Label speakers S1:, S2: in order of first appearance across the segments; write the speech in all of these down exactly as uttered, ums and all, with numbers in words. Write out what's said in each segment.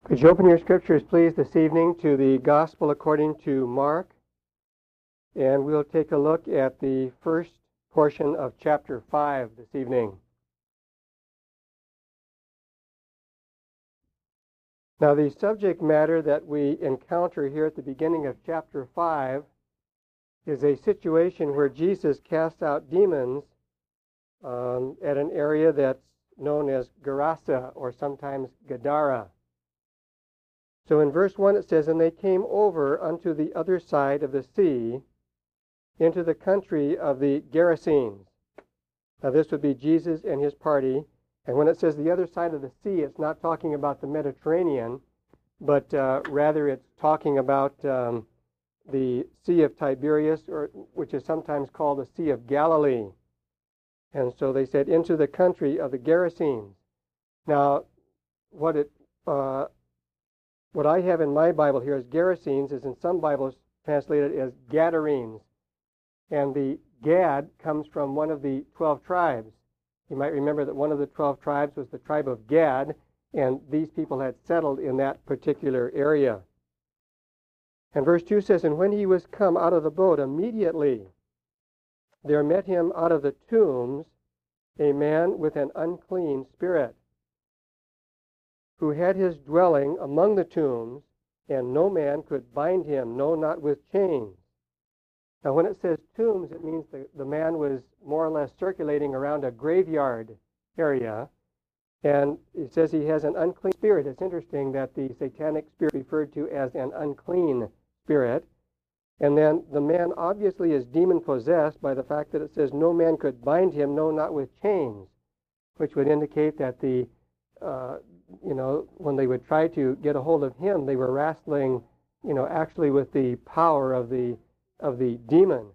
S1: Could you open your scriptures, please, this evening to the Gospel according to Mark? And we'll take a look at the first portion of chapter five this evening. Now, the subject matter that we encounter here at the beginning of chapter five is a situation where Jesus casts out demons um, at an area that's known as Gerasa, or sometimes Gadara. So in verse one it says, "And they came over unto the other side of the sea, into the country of the Gerasenes." Now this would be Jesus and his party. And when it says the other side of the sea, it's not talking about the Mediterranean, but uh, rather it's talking about um, the Sea of Tiberias, or which is sometimes called the Sea of Galilee. And so they said, into the country of the Gerasenes. Now, what it... Uh, What I have in my Bible here as Gerasenes is in some Bibles translated as Gadarenes. And the Gad comes from one of the twelve tribes. You might remember that one of the twelve tribes was the tribe of Gad, and these people had settled in that particular area. And verse two says, "And when he was come out of the boat, immediately there met him out of the tombs a man with an unclean spirit, who had his dwelling among the tombs, and no man could bind him, no, not with chains." Now, when it says tombs, it means the, the man was more or less circulating around a graveyard area, and it says he has an unclean spirit. It's interesting that the satanic spirit is referred to as an unclean spirit, and then the man obviously is demon-possessed by the fact that it says no man could bind him, no, not with chains, which would indicate that the uh, you know, when they would try to get a hold of him, they were wrestling, you know, actually with the power of the of the demon.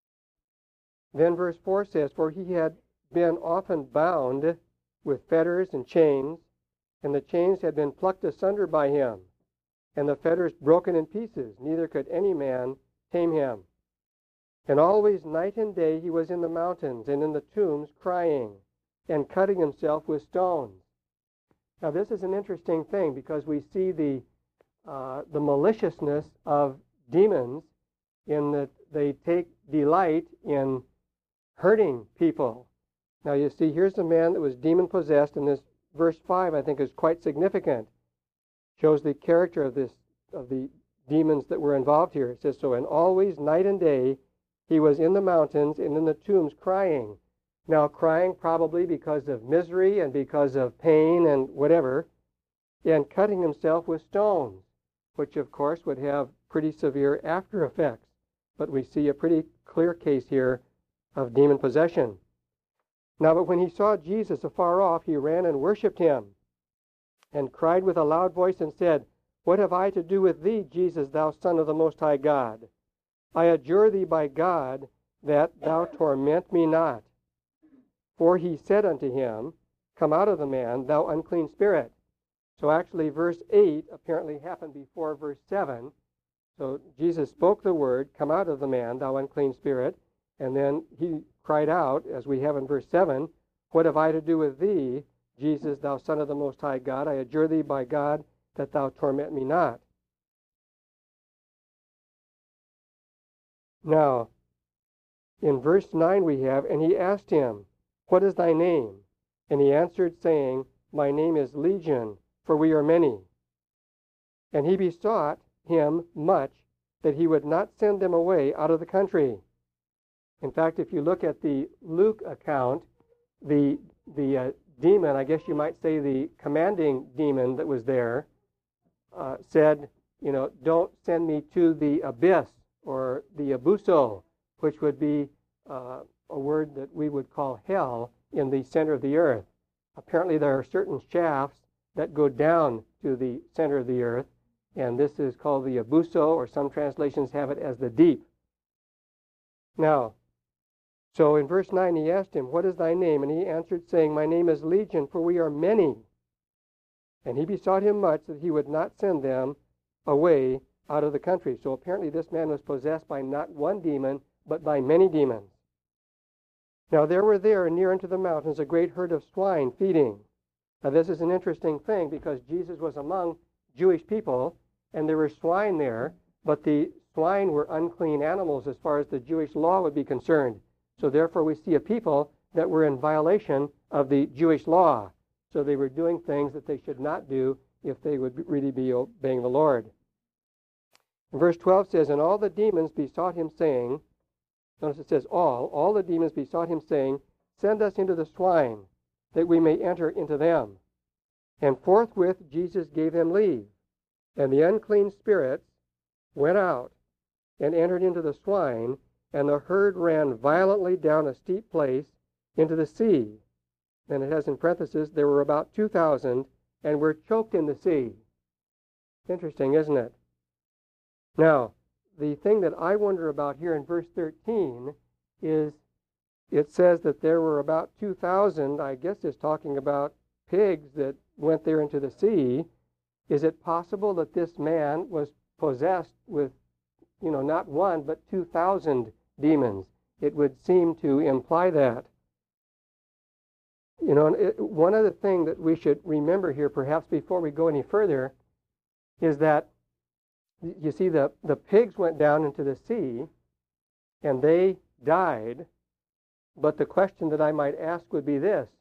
S1: Then verse four says, "For he had been often bound with fetters and chains, and the chains had been plucked asunder by him, and the fetters broken in pieces, neither could any man tame him. And always night and day he was in the mountains and in the tombs crying, and cutting himself with stones." Now, this is an interesting thing because we see the uh, the maliciousness of demons in that they take delight in hurting people. Now, you see, here's a man that was demon-possessed, and this verse five, I think, is quite significant. Shows the character of this of the demons that were involved here. It says, "So, and always night and day he was in the mountains and in the tombs crying." Now, crying probably because of misery and because of pain and whatever, and cutting himself with stones, which of course would have pretty severe after effects. But we see a pretty clear case here of demon possession. Now, but when he saw Jesus afar off, he ran and worshipped him, and cried with a loud voice and said, "What have I to do with thee, Jesus, thou Son of the Most High God? I adjure thee by God that thou torment me not." For he said unto him, "Come out of the man, thou unclean spirit." So actually verse eight apparently happened before verse seven. So Jesus spoke the word, "Come out of the man, thou unclean spirit." And then he cried out, as we have in verse seven, "What have I to do with thee, Jesus, thou Son of the Most High God? I adjure thee by God that thou torment me not." Now, in verse nine we have, "And he asked him, What is thy name? And he answered, saying, My name is Legion, for we are many. And he besought him much that he would not send them away out of the country." In fact, if you look at the Luke account, the the uh, demon, I guess you might say the commanding demon that was there, uh, said, you know, "Don't send me to the abyss," or the abuso, which would be uh, a word that we would call hell, in the center of the earth. Apparently there are certain shafts that go down to the center of the earth, and this is called the abuso, or some translations have it as the deep. Now, so in verse nine he asked him, "What is thy name?" And he answered, saying, "My name is Legion, for we are many." And he besought him much that he would not send them away out of the country. So apparently this man was possessed by not one demon, but by many demons. Now there were there near unto the mountains a great herd of swine feeding. Now this is an interesting thing because Jesus was among Jewish people, and there were swine there, but the swine were unclean animals as far as the Jewish law would be concerned. So therefore we see a people that were in violation of the Jewish law. So they were doing things that they should not do if they would really be obeying the Lord. And verse twelve says, and all the demons besought him, saying, notice it says all, all the demons besought him, saying, send us into the swine, that we may enter into them. And forthwith Jesus gave them leave. And the unclean spirits went out and entered into the swine, and the herd ran violently down a steep place into the sea. And it has in parentheses, there were about two thousand, and were choked in the sea. Interesting, isn't it? Now, the thing that I wonder about here in verse thirteen is it says that there were about two thousand, I guess it's talking about pigs that went there into the sea. Is it possible that this man was possessed with, you know, not one, but two thousand demons? It would seem to imply that. You know, it, one other thing that we should remember here, perhaps before we go any further, is that, you see, the, the pigs went down into the sea, and they died. But the question that I might ask would be this: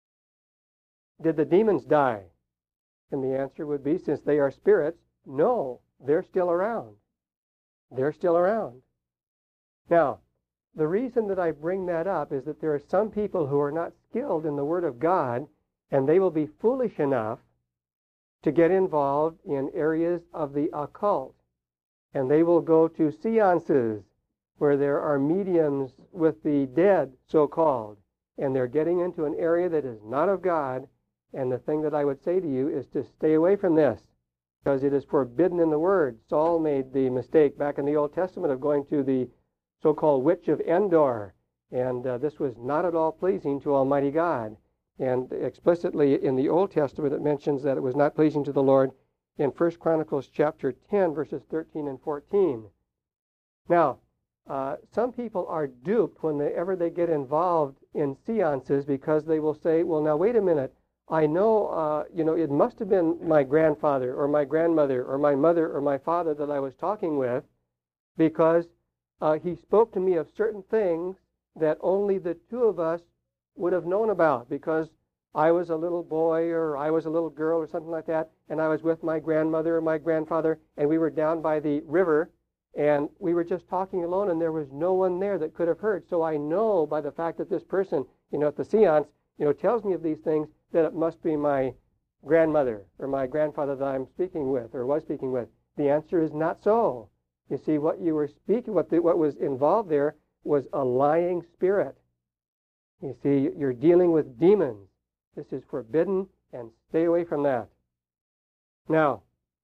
S1: did the demons die? And the answer would be, since they are spirits, no, they're still around. They're still around. Now, the reason that I bring that up is that there are some people who are not skilled in the Word of God, and they will be foolish enough to get involved in areas of the occult. And they will go to seances where there are mediums with the dead, so-called, and they're getting into an area that is not of God. And the thing that I would say to you is to stay away from this, because it is forbidden in the Word. Saul made the mistake back in the Old Testament of going to the so-called witch of Endor, and uh, this was not at all pleasing to Almighty God. And explicitly in the Old Testament it mentions that it was not pleasing to the Lord in First Chronicles chapter ten, verses thirteen and fourteen. Now, uh, some people are duped whenever they get involved in seances, because they will say, well, now wait a minute, I know, uh, you know, it must have been my grandfather or my grandmother or my mother or my father that I was talking with, because uh, he spoke to me of certain things that only the two of us would have known about, because I was a little boy or I was a little girl or something like that, and I was with my grandmother or my grandfather, and we were down by the river, and we were just talking alone, and there was no one there that could have heard. So I know by the fact that this person, you know, at the seance, you know, tells me of these things, that it must be my grandmother or my grandfather that I'm speaking with or was speaking with. The answer is not so. You see, what you were speaking, what, the, what was involved there was a lying spirit. You see, you're dealing with demons. This is forbidden, and stay away from that. Now,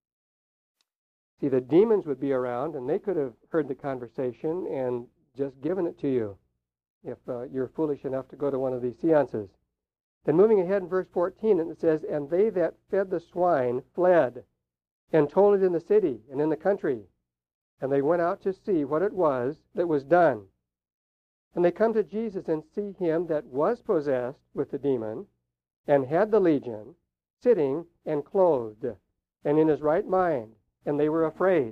S1: see, the demons would be around, and they could have heard the conversation and just given it to you if uh, you're foolish enough to go to one of these seances. Then moving ahead in verse fourteen, it says, and they that fed the swine fled, and told it in the city and in the country. And they went out to see what it was that was done. And they come to Jesus and see him that was possessed with the demon, and had the legion, sitting and clothed, and in his right mind, and they were afraid.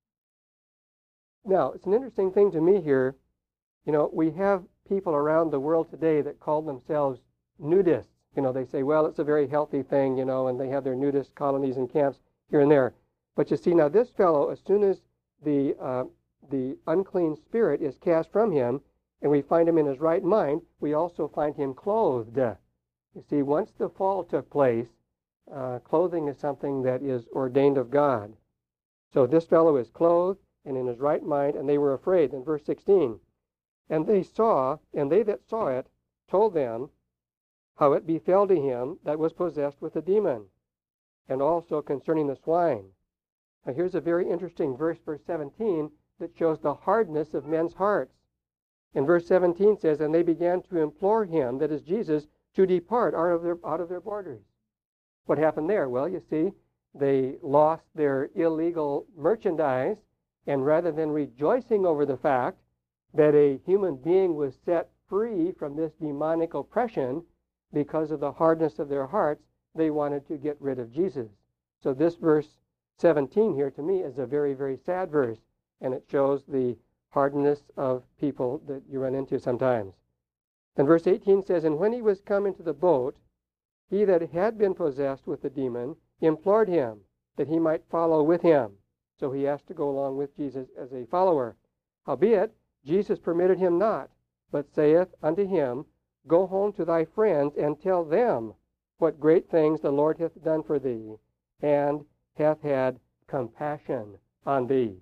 S1: Now, it's an interesting thing to me here. You know, we have people around the world today that call themselves nudists. You know, they say, well, it's a very healthy thing, you know, and they have their nudist colonies and camps here and there. But you see, now this fellow, as soon as the uh, the unclean spirit is cast from him, and we find him in his right mind, we also find him clothed. You see, once the fall took place, uh, clothing is something that is ordained of God. So this fellow is clothed and in his right mind, and they were afraid. In verse sixteen, and they saw, and they that saw it told them how it befell to him that was possessed with a demon, and also concerning the swine. Now here's a very interesting verse, verse seventeen, that shows the hardness of men's hearts. In verse seventeen says, and they began to implore him, that is Jesus, to depart out of their, out of their borders. What happened there? Well, you see, they lost their illegal merchandise, and rather than rejoicing over the fact that a human being was set free from this demonic oppression, because of the hardness of their hearts, they wanted to get rid of Jesus. So this verse seventeen here, to me, is a very, very sad verse, and it shows the hardness of people that you run into sometimes. Then verse eighteen says, "And when he was come into the boat, he that had been possessed with the demon implored him that he might follow with him." So he asked to go along with Jesus as a follower. "Howbeit, Jesus permitted him not, but saith unto him, Go home to thy friends, and tell them what great things the Lord hath done for thee, and hath had compassion on thee."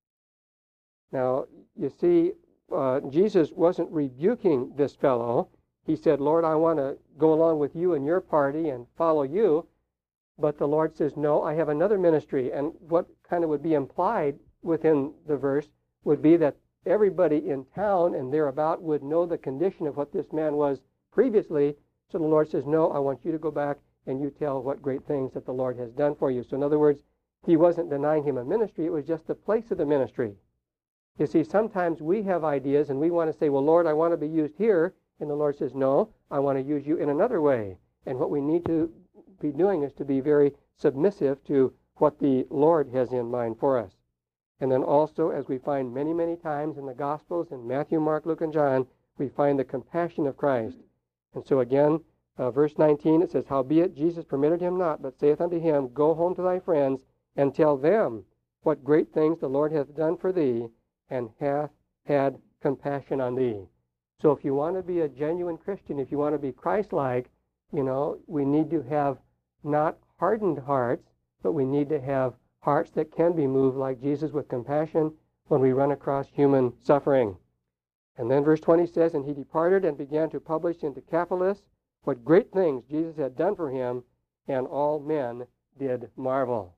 S1: Now, you see, uh, Jesus wasn't rebuking this fellow. He said, "Lord, I want to go along with you and your party and follow you." But the Lord says, "No, I have another ministry." And what kind of would be implied within the verse would be that everybody in town and thereabout would know the condition of what this man was previously. So the Lord says, "No, I want you to go back and you tell what great things that the Lord has done for you." So in other words, he wasn't denying him a ministry. It was just the place of the ministry. You see, sometimes we have ideas and we want to say, "Well, Lord, I want to be used here." And the Lord says, "No, I want to use you in another way." And what we need to be doing is to be very submissive to what the Lord has in mind for us. And then also, as we find many, many times in the Gospels, in Matthew, Mark, Luke, and John, we find the compassion of Christ. And so again, uh, verse nineteen, it says, "Howbeit Jesus permitted him not, but saith unto him, Go home to thy friends, and tell them what great things the Lord hath done for thee, and hath had compassion on thee." So if you want to be a genuine Christian, if you want to be Christ-like, you know, we need to have not hardened hearts, but we need to have hearts that can be moved like Jesus with compassion when we run across human suffering. And then verse twenty says, "And he departed and began to publish in Decapolis what great things Jesus had done for him, and all men did marvel."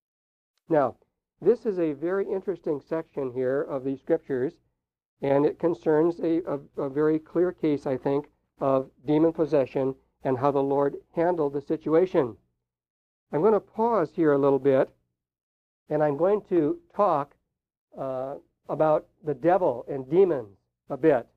S1: Now, this is a very interesting section here of the Scriptures, and it concerns a, a, a very clear case, I think, of demon possession and how the Lord handled the situation. I'm going to pause here a little bit, and I'm going to talk uh, about the devil and demons a bit.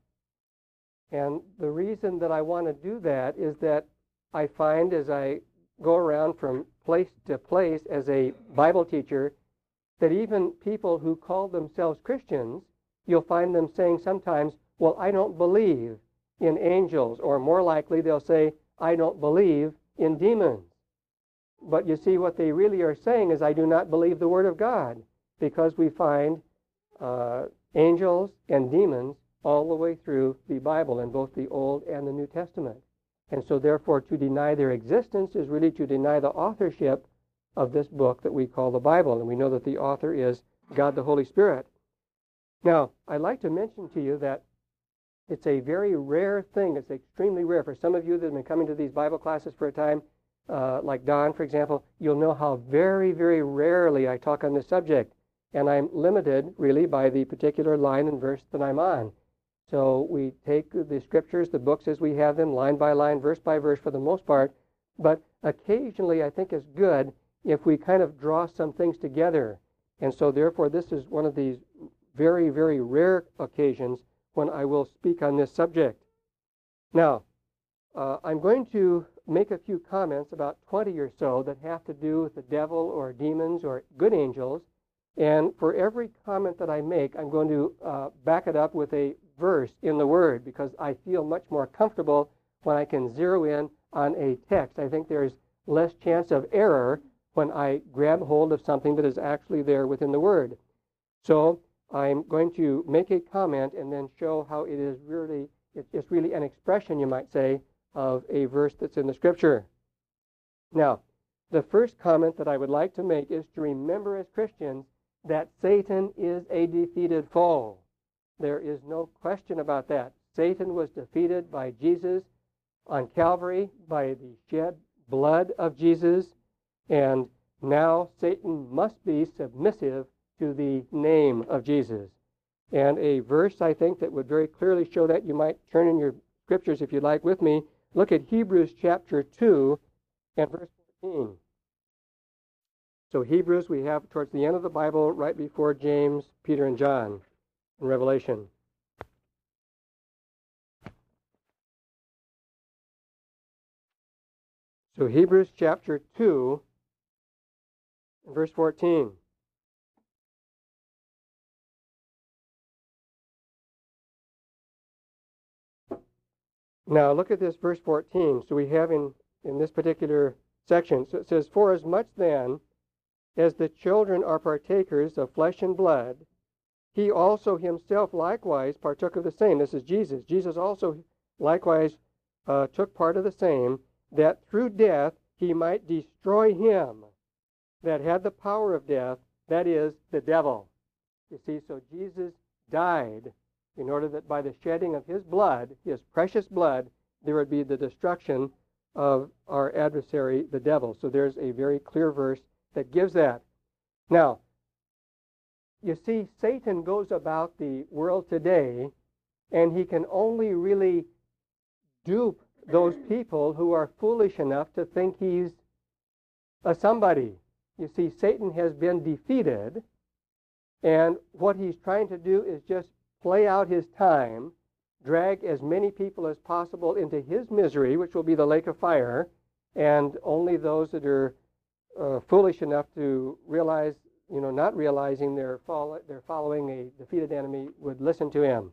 S1: And the reason that I want to do that is that I find as I go around from place to place as a Bible teacher that even people who call themselves Christians, you'll find them saying sometimes, "Well, I don't believe in angels," or more likely they'll say, "I don't believe in demons." But you see, what they really are saying is, "I do not believe the Word of God," because we find uh, angels and demons all the way through the Bible in both the Old and the New Testament. And so therefore, to deny their existence is really to deny the authorship of this book that we call the Bible. And we know that the author is God the Holy Spirit. Now, I'd like to mention to you that it's a very rare thing. It's extremely rare. For some of you that have been coming to these Bible classes for a time, uh, like Don, for example, you'll know how very, very rarely I talk on this subject. And I'm limited, really, by the particular line and verse that I'm on. So we take the Scriptures, the books as we have them, line by line, verse by verse for the most part. But occasionally I think it's good if we kind of draw some things together. And so therefore this is one of these very, very rare occasions when I will speak on this subject. Now, uh, I'm going to make a few comments, about twenty or so, that have to do with the devil or demons or good angels. And for every comment that I make, I'm going to uh, back it up with a verse in the Word, because I feel much more comfortable when I can zero in on a text. I think there's less chance of error when I grab hold of something that is actually there within the Word. So I'm going to make a comment and then show how it is really, it's really an expression, you might say, of a verse that's in the Scripture. Now, the first comment that I would like to make is to remember as Christians that Satan is a defeated foe. There is no question about that. Satan was defeated by Jesus on Calvary, by the shed blood of Jesus, and now Satan must be submissive to the name of Jesus. And a verse, I think, that would very clearly show that, you might turn in your Scriptures, if you'd like, with me. Look at Hebrews chapter two and verse fourteen. So Hebrews we have towards the end of the Bible, right before James, Peter, and John in Revelation. So Hebrews chapter two in verse fourteen. Now look at this verse fourteen. So we have in, in this particular section, so it says, "For as much then as the children are partakers of flesh and blood, he also himself likewise partook of the same." This is Jesus. Jesus also likewise uh, took part of the same, that through death he might destroy him that had the power of death, that is, the devil. You see, so Jesus died in order that by the shedding of his blood, his precious blood, there would be the destruction of our adversary, the devil. So there's a very clear verse that gives that. Now, you see, Satan goes about the world today, and he can only really dupe those people who are foolish enough to think he's a somebody. You see, Satan has been defeated, and what he's trying to do is just play out his time, drag as many people as possible into his misery, which will be the lake of fire, and only those that are uh, foolish enough to realize, you know, not realizing they're, follow, they're following a defeated enemy would listen to him.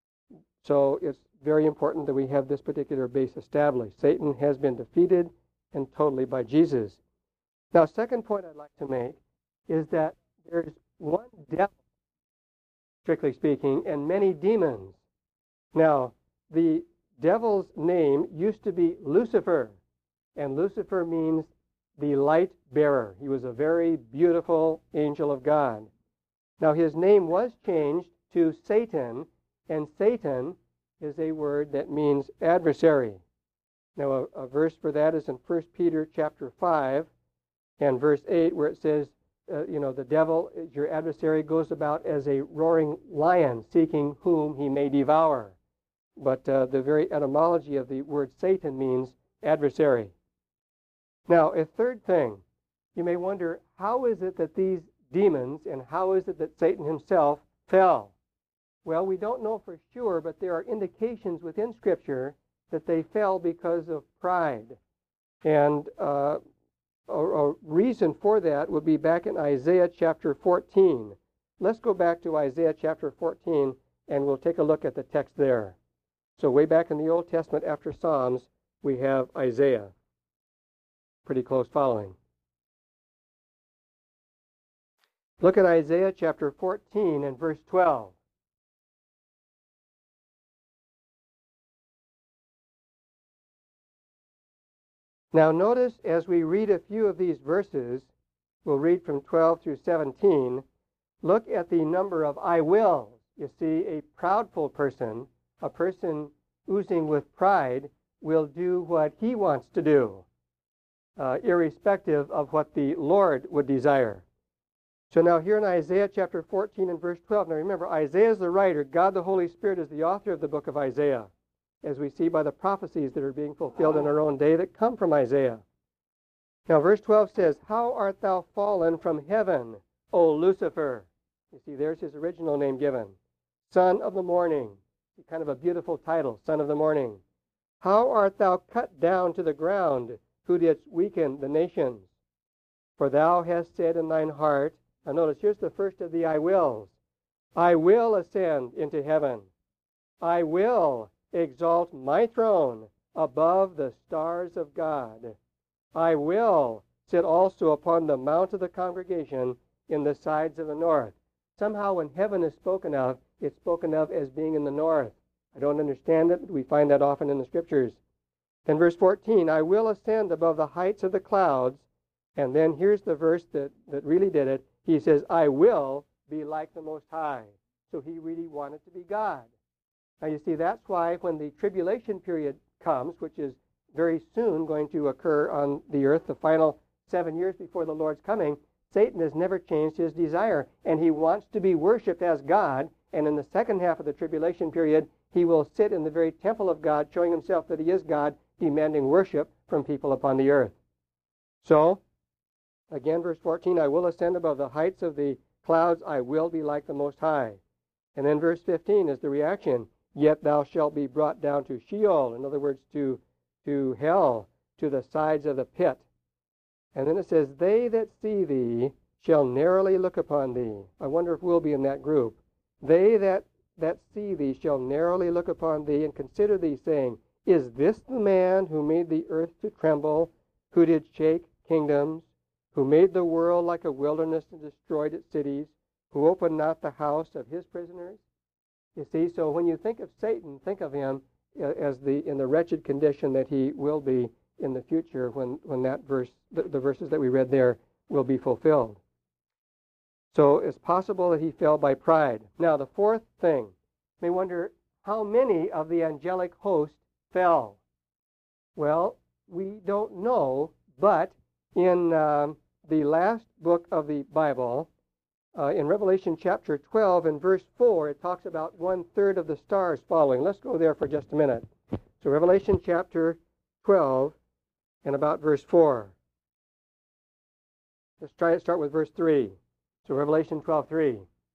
S1: So it's very important that we have this particular base established. Satan has been defeated and totally by Jesus. Now, second point I'd like to make is that there's one devil, strictly speaking, and many demons. Now, the devil's name used to be Lucifer, and Lucifer means the light bearer. He was a very beautiful angel of God. Now, his name was changed to Satan, and Satan is a word that means adversary. Now, a, a verse for that is in First Peter chapter five and verse eight, where it says, uh, you know, the devil, your adversary, goes about as a roaring lion, seeking whom he may devour. But uh, the very etymology of the word Satan means adversary. Now, a third thing, you may wonder, how is it that these demons, and how is it that Satan himself fell? Well, we don't know for sure, but there are indications within Scripture that they fell because of pride. And uh, a, a reason for that would be back in Isaiah chapter fourteen. Let's go back to Isaiah chapter fourteen, and we'll take a look at the text there. So way back in the Old Testament after Psalms, we have Isaiah. Pretty close following. Look at Isaiah chapter fourteen and verse twelve. Now notice as we read a few of these verses, we'll read from twelve through seventeen, look at the number of I wills. You see, a proudful person, a person oozing with pride, will do what he wants to do, uh, irrespective of what the Lord would desire. So now here in Isaiah chapter fourteen and verse twelve, now remember, Isaiah is the writer. God the Holy Spirit is the author of the book of Isaiah, as we see by the prophecies that are being fulfilled in our own day that come from Isaiah. Now verse twelve says, "How art thou fallen from heaven, O Lucifer?" You see, there's his original name given. "Son of the morning." Kind of a beautiful title, "Son of the morning." "How art thou cut down to the ground, who didst weaken the nations? For thou hast said in thine heart," now notice, here's the first of the I wills, "I will ascend into heaven. I will exalt my throne above the stars of God. I will sit also upon the mount of the congregation in the sides of the north." Somehow when heaven is spoken of, it's spoken of as being in the north. I don't understand it, but we find that often in the Scriptures. Then verse fourteen, "I will ascend above the heights of the clouds." And then here's the verse that, that really did it. He says, "I will be like the Most High." So he really wanted to be God. Now you see, that's why when the tribulation period comes, which is very soon going to occur on the earth, the final seven years before the Lord's coming, Satan has never changed his desire, and he wants to be worshipped as God. And in the second half of the tribulation period, he will sit in the very temple of God, showing himself that he is God, demanding worship from people upon the earth. So, again, verse fourteen, "I will ascend above the heights of the clouds. I will be like the Most High." And then verse fifteen is the reaction, "Yet thou shalt be brought down to Sheol," in other words, to, to hell, to the sides of the pit. And then it says, "They that see thee shall narrowly look upon thee. I wonder if we'll be in that group. They that, that see thee shall narrowly look upon thee and consider thee, saying, Is this the man who made the earth to tremble, who did shake kingdoms, who made the world like a wilderness and destroyed its cities, who opened not the house of his prisoners? You see, so when you think of Satan, think of him as the in the wretched condition that he will be in the future when, when that verse, the, the verses that we read there, will be fulfilled. So it's possible that he fell by pride. Now, the fourth thing, you may wonder, how many of the angelic host fell? Well, we don't know, but in um, the last book of the Bible, uh, in Revelation chapter twelve and verse four, it talks about one-third of the stars following. Let's go there for just a minute. So Revelation chapter twelve and about verse four. Let's try to start with verse three. So Revelation twelve three.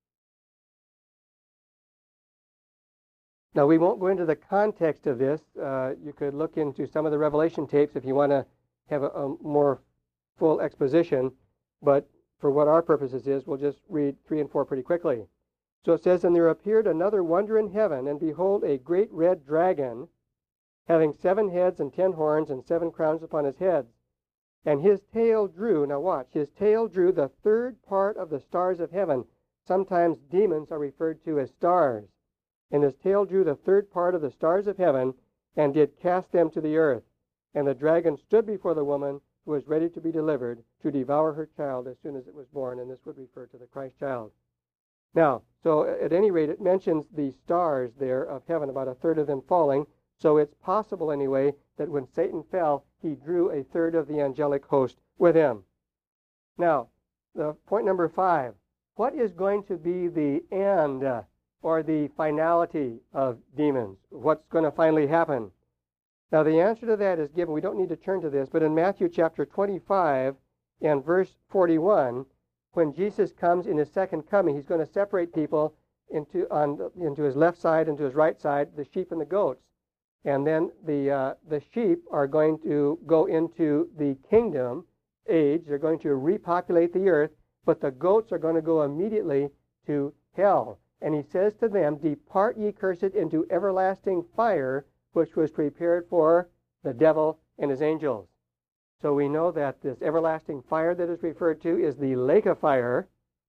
S1: Now, we won't go into the context of this. Uh, you could look into some of the Revelation tapes if you want to have a, a more full exposition. But for what our purposes is, we'll just read three and four pretty quickly. So it says, And there appeared another wonder in heaven, and behold, a great red dragon, having seven heads and ten horns and seven crowns upon his heads. And his tail drew, now watch, his tail drew the third part of the stars of heaven. Sometimes demons are referred to as stars. And his tail drew the third part of the stars of heaven, and did cast them to the earth. And the dragon stood before the woman who was ready to be delivered, to devour her child as soon as it was born. And this would refer to the Christ child. Now, so at any rate, it mentions the stars there of heaven, about a third of them falling. So it's possible anyway that when Satan fell, he drew a third of the angelic host with him. Now, the point number five, what is going to be the end uh, or the finality of demons? What's going to finally happen? Now, the answer to that is given. We don't need to turn to this, but in Matthew chapter twenty-five and verse forty-one, when Jesus comes in his second coming, he's going to separate people into, on, into his left side and to his right side, the sheep and the goats. And then the, uh, the sheep are going to go into the kingdom age. They're going to repopulate the earth, but the goats are going to go immediately to hell. And he says to them, Depart ye cursed into everlasting fire, which was prepared for the devil and his angels. So we know that this everlasting fire that is referred to is the lake of fire.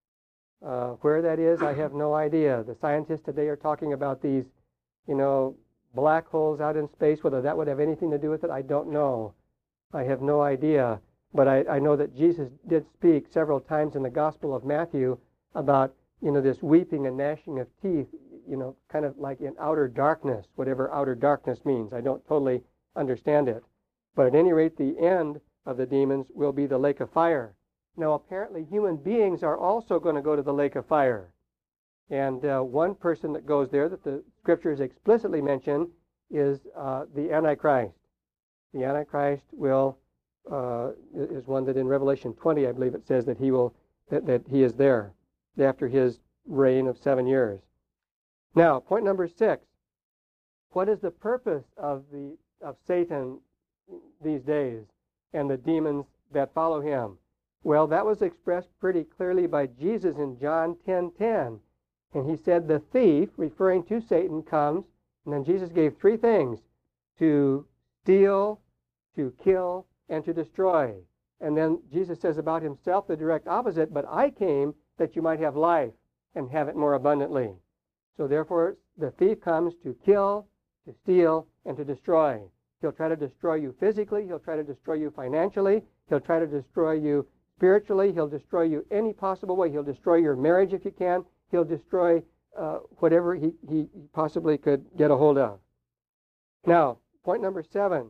S1: Uh, where that is, I have no idea. The scientists today are talking about these, you know, black holes out in space. Whether that would have anything to do with it, I don't know. I have no idea. But I, I know that Jesus did speak several times in the Gospel of Matthew about, you know, this weeping and gnashing of teeth, you know, kind of like in outer darkness, whatever outer darkness means. I don't totally understand it. But at any rate, the end of the demons will be the lake of fire. Now, apparently, human beings are also going to go to the lake of fire. And uh, one person that goes there that the Scriptures explicitly mention is uh, the Antichrist. The Antichrist will uh, is one that in Revelation twenty, I believe it says that he will that, that he is there after his reign of seven years. Now, point number six. What is the purpose of the of Satan these days and the demons that follow him? Well, that was expressed pretty clearly by Jesus in John ten ten. And he said, the thief, referring to Satan, comes, and then Jesus gave three things: to steal, to kill, and to destroy. And then Jesus says about himself the direct opposite, but I came that you might have life and have it more abundantly. So therefore, the thief comes to kill, to steal, and to destroy. He'll try to destroy you physically. He'll try to destroy you financially. He'll try to destroy you spiritually. He'll destroy you any possible way. He'll destroy your marriage if you can. He'll destroy uh, whatever he, he possibly could get a hold of. Now, point number seven.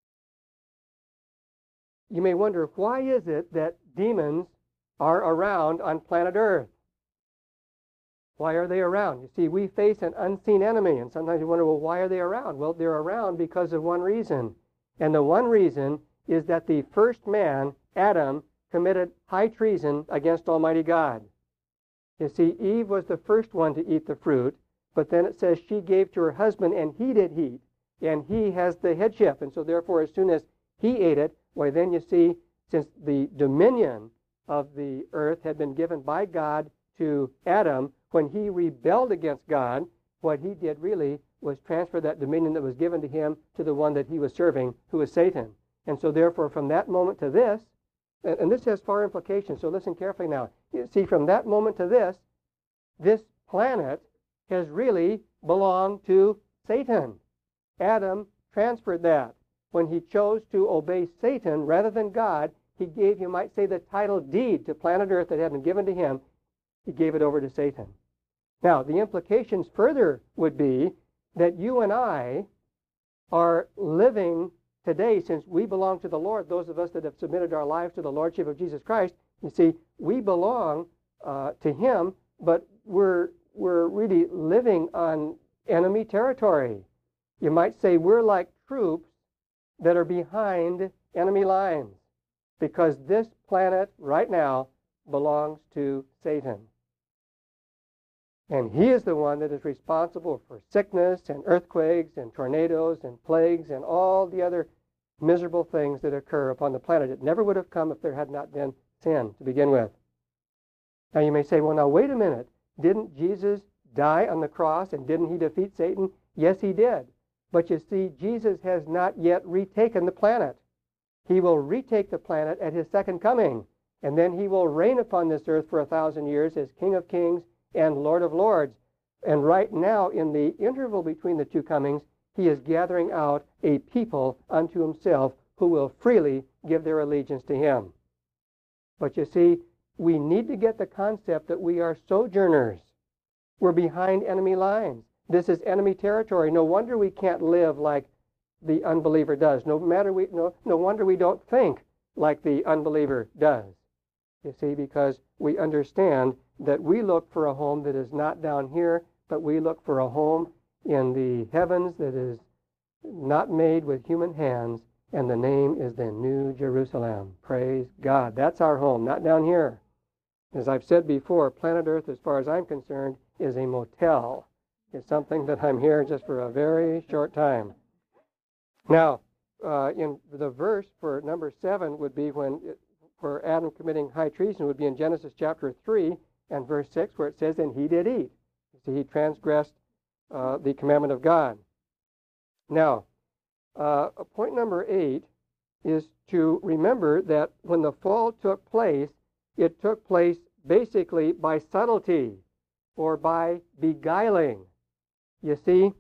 S1: You may wonder, why is it that demons are around on planet Earth? Why are they around? You see, we face an unseen enemy, and sometimes you wonder, well, why are they around? Well, they're around because of one reason. And the one reason is that the first man, Adam, committed high treason against Almighty God. You see, Eve was the first one to eat the fruit, but then it says she gave to her husband, and he did eat, and he has the headship. And so therefore, as soon as he ate it, why then you see, since the dominion of the earth had been given by God to Adam. When he rebelled against God, what he did really was transfer that dominion that was given to him to the one that he was serving, who was Satan. And so therefore, from that moment to this, and, and this has far implications, so listen carefully now. You see, from that moment to this, this planet has really belonged to Satan. Adam transferred that. When he chose to obey Satan rather than God, he gave, you might say, the title deed to planet Earth that had been given to him. He gave it over to Satan. Now, the implications further would be that you and I are living today, since we belong to the Lord, those of us that have submitted our lives to the Lordship of Jesus Christ. You see, we belong uh, to him, but we're, we're really living on enemy territory. You might say we're like troops that are behind enemy lines, because this planet right now belongs to Satan. And he is the one that is responsible for sickness and earthquakes and tornadoes and plagues and all the other miserable things that occur upon the planet. It never would have come if there had not been sin to begin with. Now you may say, well, now wait a minute. Didn't Jesus die on the cross, and didn't he defeat Satan? Yes, he did. But you see, Jesus has not yet retaken the planet. He will retake the planet at his second coming, and then he will reign upon this earth for a thousand years as King of Kings and Lord of Lords. And right now, in the interval between the two comings, he is gathering out a people unto himself who will freely give their allegiance to him. But you see, we need to get the concept that we are sojourners. We're behind enemy lines. This is enemy territory. No wonder we can't live like the unbeliever does. No matter we, no, no wonder we don't think like the unbeliever does. You see, because we understand that we look for a home that is not down here, but we look for a home in the heavens that is not made with human hands, and the name is the New Jerusalem. Praise God. That's our home, not down here. As I've said before, planet Earth, as far as I'm concerned, is a motel. It's something that I'm here just for a very short time. Now, uh, in the verse for number seven would be when, it, for Adam committing high treason, would be in Genesis chapter three and verse six, where it says, and he did eat. See, he transgressed uh, the commandment of God. Now, uh, point number eight is to remember that when the fall took place, it took place basically by subtlety or by beguiling. You see,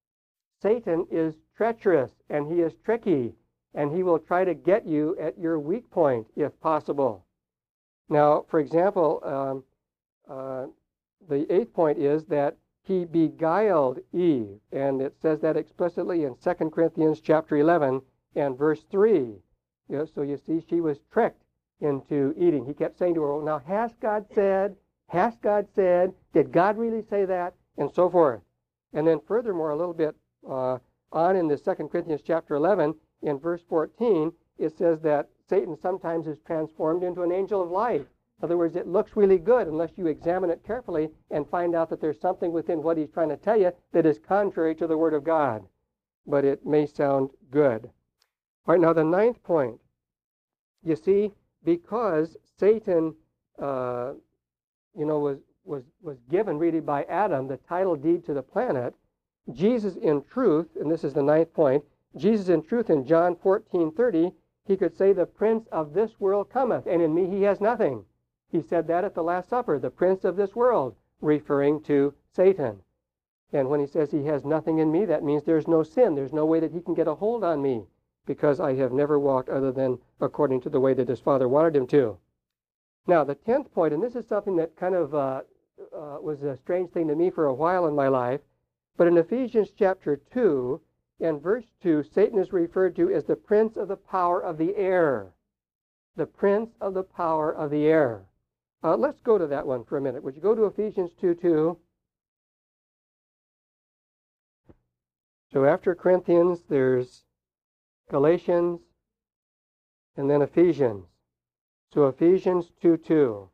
S1: Satan is treacherous and he is tricky, and he will try to get you at your weak point if possible. Now, for example, um, uh, the eighth point is that he beguiled Eve, and it says that explicitly in Second Corinthians chapter eleven and verse three. You know, so you see, she was tricked into eating. He kept saying to her, well, now, has God said? Has God said? Did God really say that? And so forth. And then furthermore, a little bit uh, on in the Second Corinthians chapter eleven, in verse fourteen, it says that Satan sometimes is transformed into an angel of light. In other words, it looks really good unless you examine it carefully and find out that there's something within what he's trying to tell you that is contrary to the Word of God. But it may sound good. All right, now the ninth point. You see, because Satan, uh, you know, was, was, was given really by Adam the title deed to the planet, Jesus in truth, and this is the ninth point, Jesus in truth in John fourteen thirty, he could say, the prince of this world cometh, and in me he has nothing. He said that at the Last Supper, the prince of this world, referring to Satan. And when he says he has nothing in me, that means there's no sin. There's no way that he can get a hold on me, because I have never walked other than according to the way that his Father wanted him to. Now, the tenth point, and this is something that kind of uh, uh, was a strange thing to me for a while in my life, but in Ephesians chapter two, in verse two, Satan is referred to as the prince of the power of the air. The prince of the power of the air. Uh, let's go to that one for a minute. Would you go to Ephesians two two? So after Corinthians, there's Galatians, and then Ephesians. So Ephesians two two.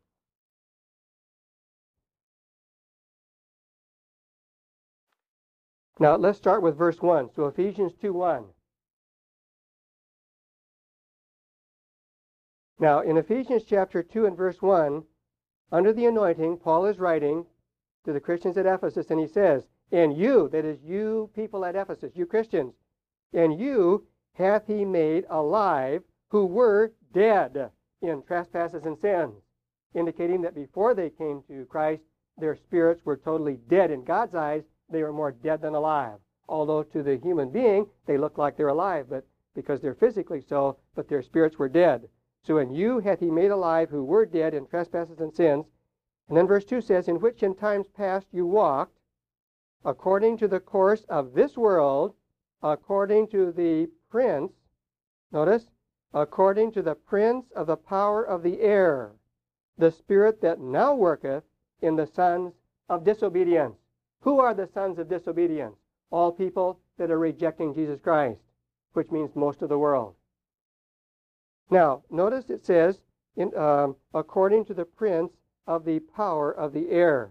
S1: Now let's start with verse one. So Ephesians two one. Now, in Ephesians chapter two and verse one, under the anointing, Paul is writing to the Christians at Ephesus, and he says, "And you," that is you people at Ephesus, you Christians, "and you hath he made alive who were dead in trespasses and sins," indicating that before they came to Christ, their spirits were totally dead. In God's eyes, they were more dead than alive. Although to the human being, they look like they're alive, but because they're physically so, but their spirits were dead. So in you hath he made alive who were dead in trespasses and sins. And then verse two says, "In which in times past you walked, according to the course of this world, according to the prince," notice, "according to the prince of the power of the air, the spirit that now worketh in the sons of disobedience." Who are the sons of disobedience? All people that are rejecting Jesus Christ, which means most of the world. Now, notice it says, in, um, according to the prince of the power of the air.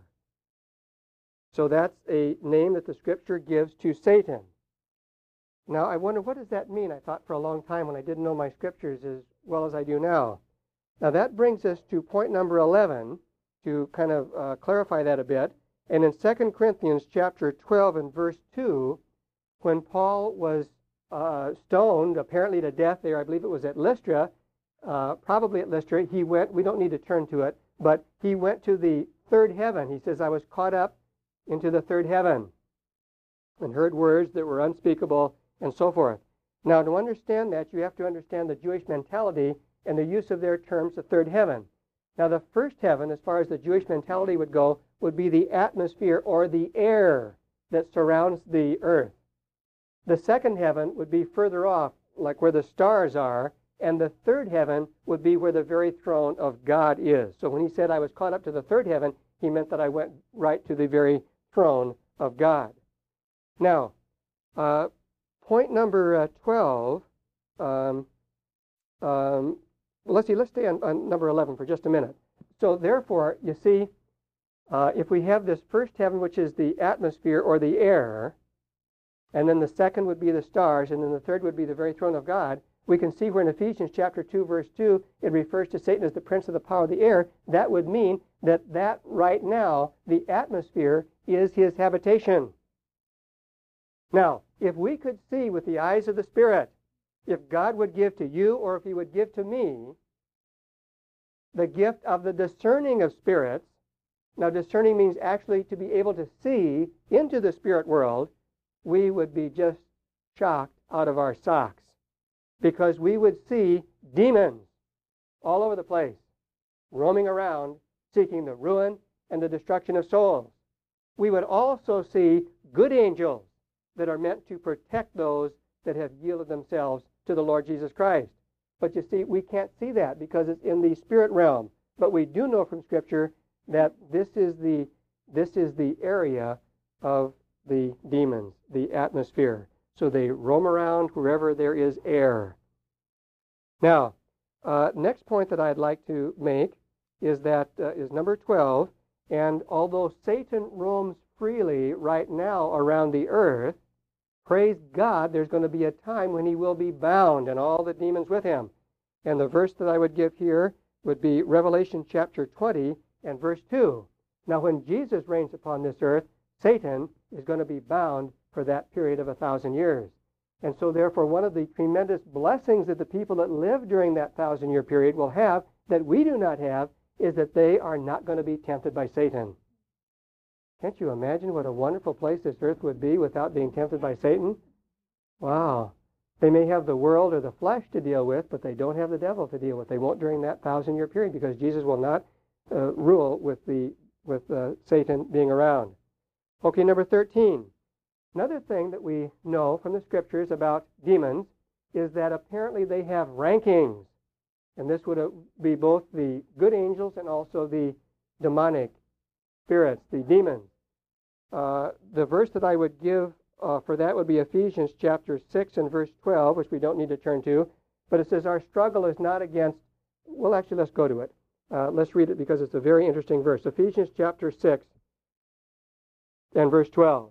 S1: So that's a name that the Scripture gives to Satan. Now, I wonder, what does that mean? I thought for a long time when I didn't know my Scriptures as well as I do now. Now, that brings us to point number eleven, to kind of uh, clarify that a bit. And in Second Corinthians chapter twelve and verse two, when Paul was uh, stoned, apparently to death there, I believe it was at Lystra, uh, probably at Lystra, he went, we don't need to turn to it, but he went to the third heaven. He says, "I was caught up into the third heaven and heard words that were unspeakable," and so forth. Now, to understand that, you have to understand the Jewish mentality and the use of their terms, the third heaven. Now, the first heaven, as far as the Jewish mentality would go, would be the atmosphere or the air that surrounds the earth. The second heaven would be further off, like where the stars are, and the third heaven would be where the very throne of God is. So when he said, "I was caught up to the third heaven," he meant that I went right to the very throne of God. Now, uh, point number uh, twelve, um, um, well, let's see, let's stay on, on number eleven for just a minute. So therefore, you see, uh, if we have this first heaven, which is the atmosphere or the air, and then the second would be the stars, and then the third would be the very throne of God, we can see where in Ephesians chapter two, verse two, it refers to Satan as the prince of the power of the air. That would mean that that right now, the atmosphere is his habitation. Now, if we could see with the eyes of the Spirit, if God would give to you or if he would give to me the gift of the discerning of spirits. Now, discerning means actually to be able to see into the spirit world. We would be just shocked out of our socks, because we would see demons all over the place, roaming around, seeking the ruin and the destruction of souls. We would also see good angels that are meant to protect those that have yielded themselves to the Lord Jesus Christ. But you see, we can't see that because it's in the spirit realm. But we do know from Scripture that this is the this is the area of the demons, the atmosphere. So they roam around wherever there is air. Now, uh, next point that I'd like to make is that uh, is number twelve. And although Satan roams freely right now around the earth, praise God, there's going to be a time when he will be bound and all the demons with him. And the verse that I would give here would be Revelation chapter twenty and verse two. Now, when Jesus reigns upon this earth, Satan is going to be bound for that period of a thousand years. And so, therefore, one of the tremendous blessings that the people that live during that thousand-year period will have that we do not have is that they are not going to be tempted by Satan. Can't you imagine what a wonderful place this earth would be without being tempted by Satan? Wow. They may have the world or the flesh to deal with, but they don't have the devil to deal with. They won't during that thousand-year period because Jesus will not uh, rule with the with uh, Satan being around. Okay, number thirteen. Another thing that we know from the Scriptures about demons is that apparently they have rankings. And this would be both the good angels and also the demonic spirits, the demons. Uh, the verse that I would give uh, for that would be Ephesians chapter six and verse twelve, which we don't need to turn to. But it says, our struggle is not against... Well, actually, let's go to it. Uh, let's read it because it's a very interesting verse. Ephesians chapter six and verse twelve.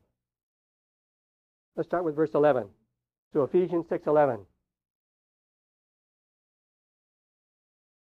S1: Let's start with verse eleven. So Ephesians six eleven.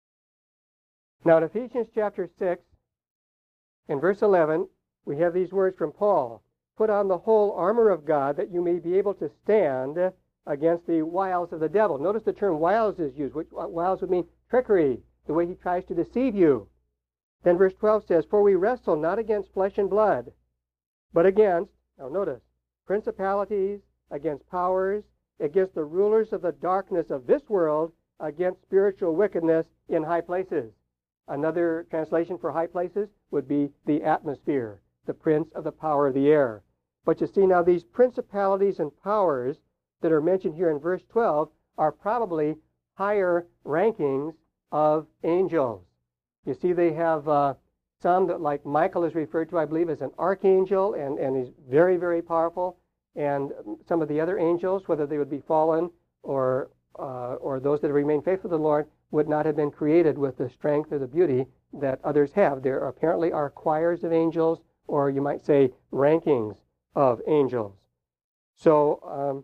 S1: Now in Ephesians chapter six, in verse eleven, we have these words from Paul. Put on the whole armor of God that you may be able to stand against the wiles of the devil. Notice the term wiles is used, which wiles would mean trickery, the way he tries to deceive you. Then verse twelve says, for we wrestle not against flesh and blood, but against, now notice, principalities, against powers, against the rulers of the darkness of this world, against spiritual wickedness in high places. Another translation for high places would be the atmosphere, the prince of the power of the air. But you see now these principalities and powers that are mentioned here in verse twelve are probably higher rankings of angels. You see they have uh, some that, like Michael is referred to, I believe, as an archangel, and, and he's very, very powerful. And some of the other angels, whether they would be fallen or, uh, or those that remain faithful to the Lord, would not have been created with the strength or the beauty that others have. There apparently are choirs of angels, or you might say rankings of angels. So um,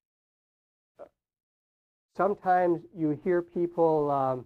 S1: sometimes you hear people, um,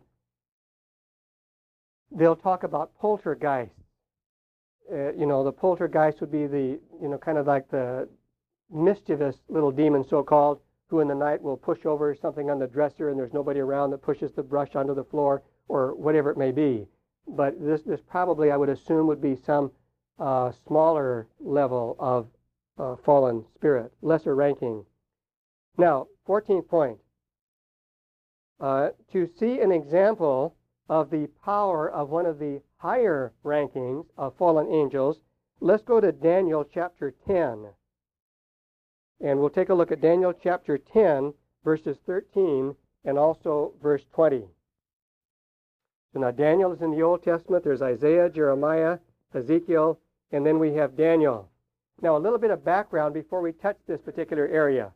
S1: they'll talk about poltergeists. Uh, you know, the poltergeist would be the, you know, kind of like the mischievous little demon, so-called, who in the night will push over something on the dresser and there's nobody around that pushes the brush onto the floor, or whatever it may be. But this, this probably, I would assume, would be some uh, smaller level of uh, fallen spirit, lesser ranking. Now, fourteenth point. Uh, to see an example of the power of one of the higher rankings of fallen angels, let's go to Daniel chapter ten. And we'll take a look at Daniel chapter ten, verses thirteen, and also verse twenty. So now Daniel is in the Old Testament. There's Isaiah, Jeremiah, Ezekiel, and then we have Daniel. Now a little bit of background before we touch this particular area.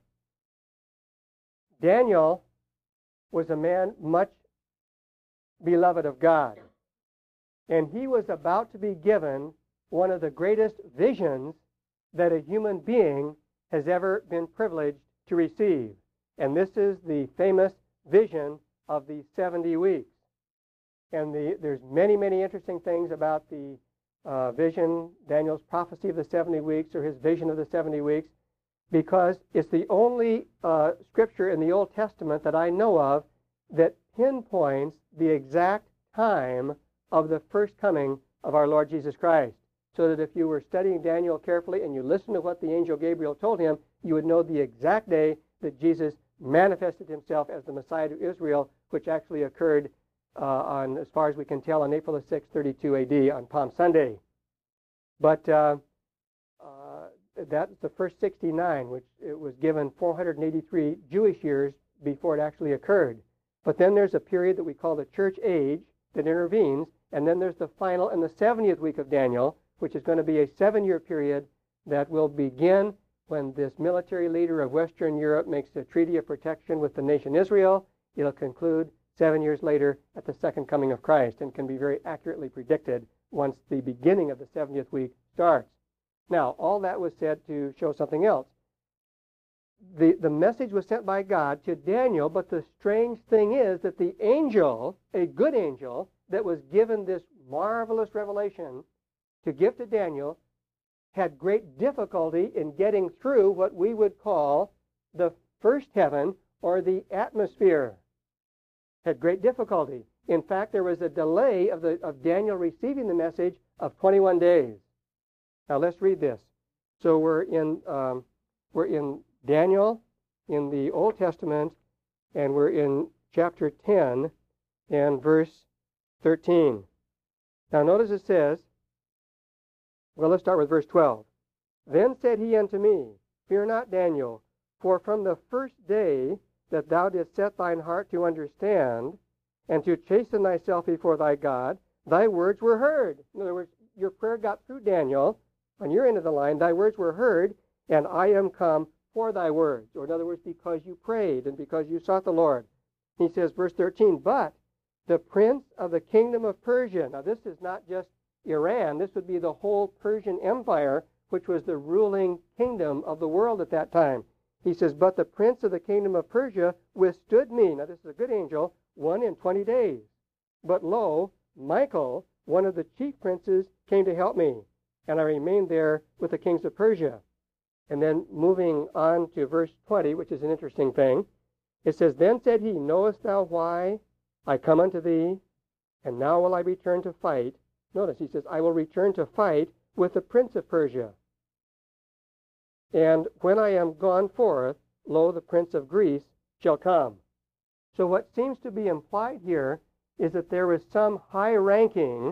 S1: Daniel was a man much beloved of God. And he was about to be given one of the greatest visions that a human being has ever been privileged to receive. And this is the famous vision of the seventy weeks. And the, there's many, many interesting things about the uh, vision, Daniel's prophecy of the seventy weeks, or his vision of the seventy weeks, because it's the only uh, scripture in the Old Testament that I know of that pinpoints the exact time of the first coming of our Lord Jesus Christ. So that if you were studying Daniel carefully and you listened to what the angel Gabriel told him, you would know the exact day that Jesus manifested himself as the Messiah to Israel, which actually occurred uh, on, as far as we can tell, on April the sixth, thirty-two A D, on Palm Sunday. But uh, uh, that's the first sixty-nine, which it was given four hundred eighty-three Jewish years before it actually occurred. But then there's a period that we call the church age that intervenes, and then there's the final and the seventieth week of Daniel, which is going to be a seven-year period that will begin when this military leader of Western Europe makes a treaty of protection with the nation Israel. It'll conclude seven years later at the second coming of Christ, and can be very accurately predicted once the beginning of the seventieth week starts. Now, all that was said to show something else. The, the message was sent by God to Daniel, but the strange thing is that the angel, a good angel, that was given this marvelous revelation to give to Daniel, had great difficulty in getting through what we would call the first heaven, or the atmosphere. Had great difficulty. In fact, there was a delay of, the, of Daniel receiving the message of twenty-one days. Now let's read this. So we're in, um, we're in Daniel in the Old Testament, and we're in chapter ten and verse thirteen. Now notice it says, well, let's start with verse twelve. Then said he unto me, Fear not, Daniel, for from the first day that thou didst set thine heart to understand, and to chasten thyself before thy God, thy words were heard. In other words, your prayer got through, Daniel. On your end of the line, thy words were heard, and I am come for thy words. Or in other words, because you prayed and because you sought the Lord. He says, verse thirteen, But the prince of the kingdom of Persia. Now this is not just Iran. This would be the whole Persian Empire, which was the ruling kingdom of the world at that time. He says, But the prince of the kingdom of Persia withstood me. Now this is a good angel, one in twenty days. But lo, Michael, one of the chief princes, came to help me, and I remained there with the kings of Persia. And then moving on to verse twenty, which is an interesting thing, it says, Then said he, Knowest thou why I come unto thee? And now will I return to fight. Notice, he says, I will return to fight with the prince of Persia. And when I am gone forth, lo, the prince of Greece shall come. So what seems to be implied here is that there was some high-ranking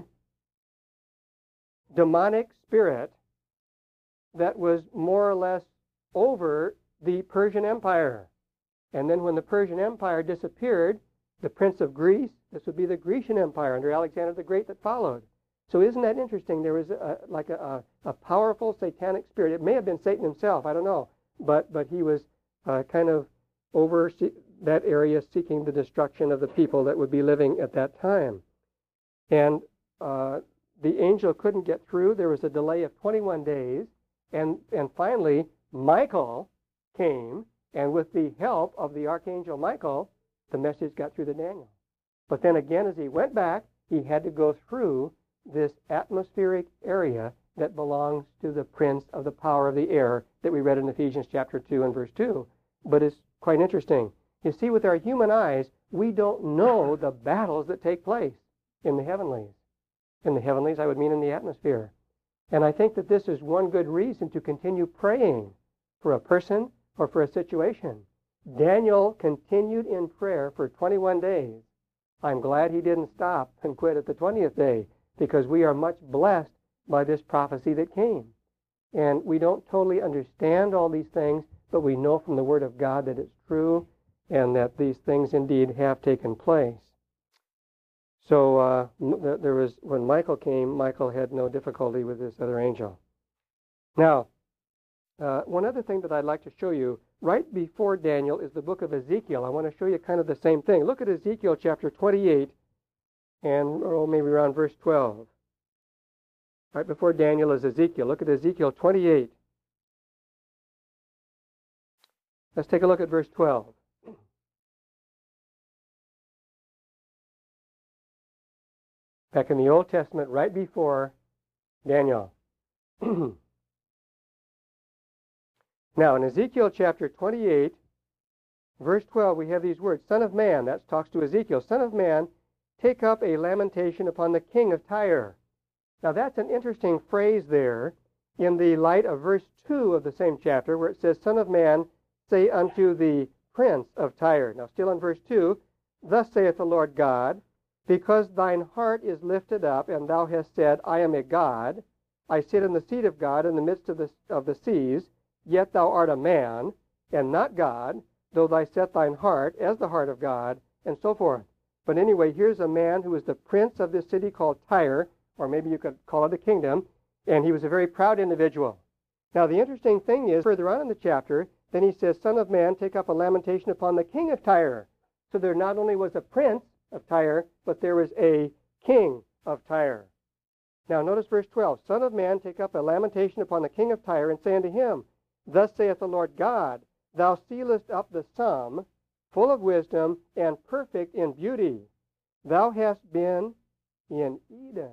S1: demonic spirit that was more or less over the Persian Empire. And then when the Persian Empire disappeared, the prince of Greece, this would be the Grecian Empire under Alexander the Great that followed. So isn't that interesting? There was a, like a, a, a powerful satanic spirit. It may have been Satan himself, I don't know. But, but he was uh, kind of over that area seeking the destruction of the people that would be living at that time. And uh, the angel couldn't get through. There was a delay of twenty-one days. And, and finally, Michael came, and with the help of the archangel Michael, the message got through to Daniel. But then again, as he went back, he had to go through this atmospheric area that belongs to the prince of the power of the air that we read in Ephesians chapter two and verse two. But it's quite interesting. You see, with our human eyes, we don't know the battles that take place in the heavenlies. In the heavenlies, I would mean in the atmosphere. And I think that this is one good reason to continue praying for a person or for a situation. Daniel continued in prayer for twenty-one days. I'm glad he didn't stop and quit at the twentieth day, because we are much blessed by this prophecy that came. And we don't totally understand all these things, but we know from the Word of God that it's true and that these things indeed have taken place. So uh, there was, when Michael came, Michael had no difficulty with this other angel. Now, uh, one other thing that I'd like to show you, right before Daniel is the book of Ezekiel. I want to show you kind of the same thing. Look at Ezekiel chapter twenty-eight, and or maybe around verse twelve. Right before Daniel is Ezekiel. Look at Ezekiel twenty-eight. Let's take a look at verse twelve. Back in the Old Testament, right before Daniel. Now, in Ezekiel chapter twenty-eight, verse twelve, we have these words, Son of man, that talks to Ezekiel, Son of man, take up a lamentation upon the king of Tyre. Now, that's an interesting phrase there in the light of verse two of the same chapter, where it says, Son of man, say unto the prince of Tyre. Now, still in verse two, Thus saith the Lord God, Because thine heart is lifted up, and thou hast said, I am a God, I sit in the seat of God in the midst of the, of the seas, yet thou art a man, and not God, though thou set thine heart as the heart of God, and so forth. But anyway, here's a man who is the prince of this city called Tyre, or maybe you could call it a kingdom, and he was a very proud individual. Now, the interesting thing is, further on in the chapter, then he says, Son of man, take up a lamentation upon the king of Tyre. So there not only was a prince of Tyre, but there was a king of Tyre. Now, notice verse twelve. Son of man, take up a lamentation upon the king of Tyre, and say unto him, Thus saith the Lord God, Thou sealest up the sum, full of wisdom, and perfect in beauty. Thou hast been in Eden.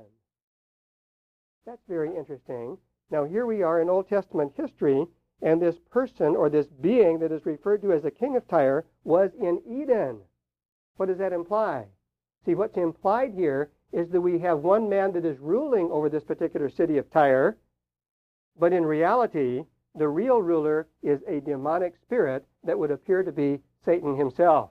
S1: That's very interesting. Now, here we are in Old Testament history, and this person, or this being that is referred to as the king of Tyre, was in Eden. What does that imply? See, what's implied here is that we have one man that is ruling over this particular city of Tyre, but in reality, the real ruler is a demonic spirit that would appear to be Satan himself.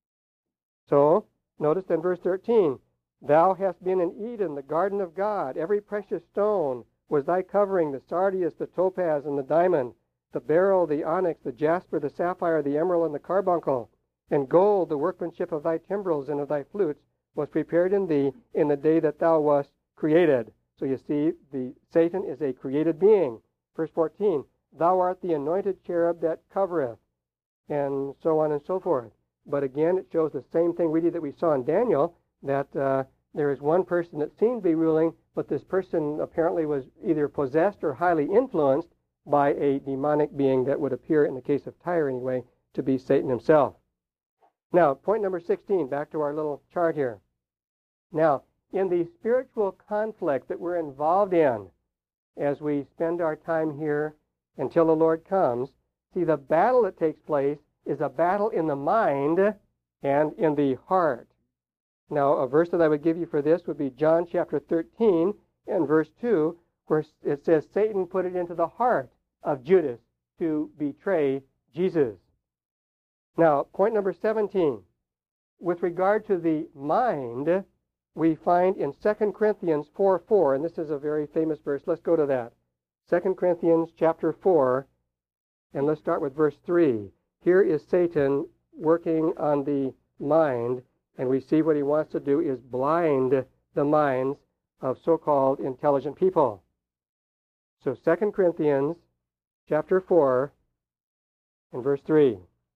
S1: So, notice in verse thirteen, Thou hast been in Eden, the garden of God. Every precious stone was thy covering, the sardius, the topaz, and the diamond, the beryl, the onyx, the jasper, the sapphire, the emerald, and the carbuncle. And gold, the workmanship of thy timbrels and of thy flutes, was prepared in thee in the day that thou wast created. So you see, the Satan is a created being. Verse fourteen, Thou art the anointed cherub that covereth, and so on and so forth. But again, it shows the same thing really that we saw in Daniel, that uh, there is one person that seemed to be ruling, but this person apparently was either possessed or highly influenced by a demonic being that would appear, in the case of Tyre anyway, to be Satan himself. Now, point number sixteen, back to our little chart here. Now, in the spiritual conflict that we're involved in as we spend our time here until the Lord comes, see, the battle that takes place is a battle in the mind and in the heart. Now, a verse that I would give you for this would be John chapter thirteen and verse two, where it says, Satan put it into the heart of Judas to betray Jesus. Now, point number seventeen. With regard to the mind, we find in Second Corinthians four four, and this is a very famous verse. Let's go to that. Second Corinthians chapter four, and let's start with verse three. Here is Satan working on the mind, and we see what he wants to do is blind the minds of so-called intelligent people. So Second Corinthians chapter four and verse three.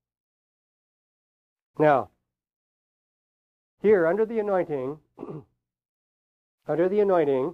S1: Now, here under the anointing, under the anointing,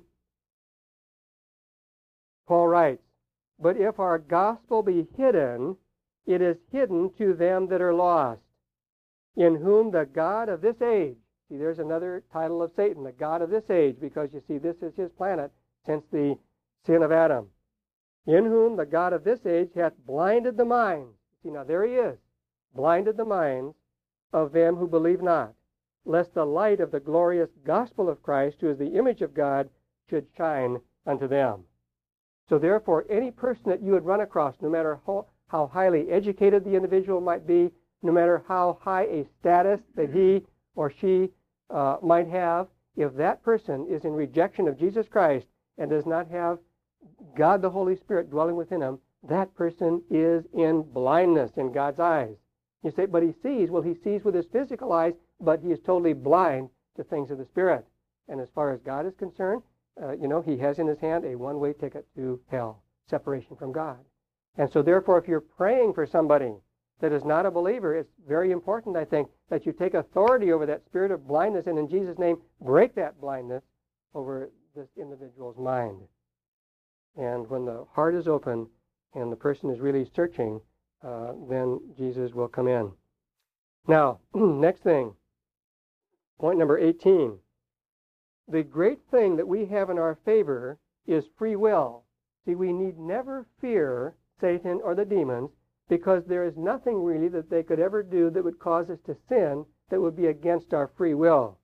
S1: Paul writes, but if our gospel be hidden, it is hidden to them that are lost, in whom the God of this age, see, there's another title of Satan, the God of this age, because you see, this is his planet since the sin of Adam, in whom the God of this age hath blinded the minds. See, now there he is, blinded the minds of them who believe not, lest the light of the glorious gospel of Christ, who is the image of God, should shine unto them. So therefore, any person that you would run across, no matter how, how highly educated the individual might be, no matter how high a status that he or she uh, might have, if that person is in rejection of Jesus Christ and does not have God the Holy Spirit dwelling within him, that person is in blindness in God's eyes. You say, but he sees. Well, he sees with his physical eyes, but he is totally blind to things of the Spirit. And as far as God is concerned, uh, you know, he has in his hand a one-way ticket to hell, separation from God. And so therefore, if you're praying for somebody that is not a believer, it's very important, I think, that you take authority over that spirit of blindness and in Jesus' name break that blindness over this individual's mind. And when the heart is open and the person is really searching, uh, then Jesus will come in. Now, next thing, point number eighteen. The great thing that we have in our favor is free will. See, we need never fear Satan or the demons, because there is nothing really that they could ever do that would cause us to sin that would be against our free will.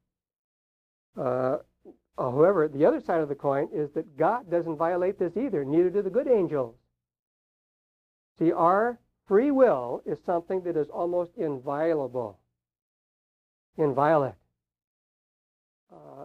S1: Uh, however, the other side of the coin is that God doesn't violate this either, neither do the good angels. See, our free will is something that is almost inviolable, inviolate. Uh,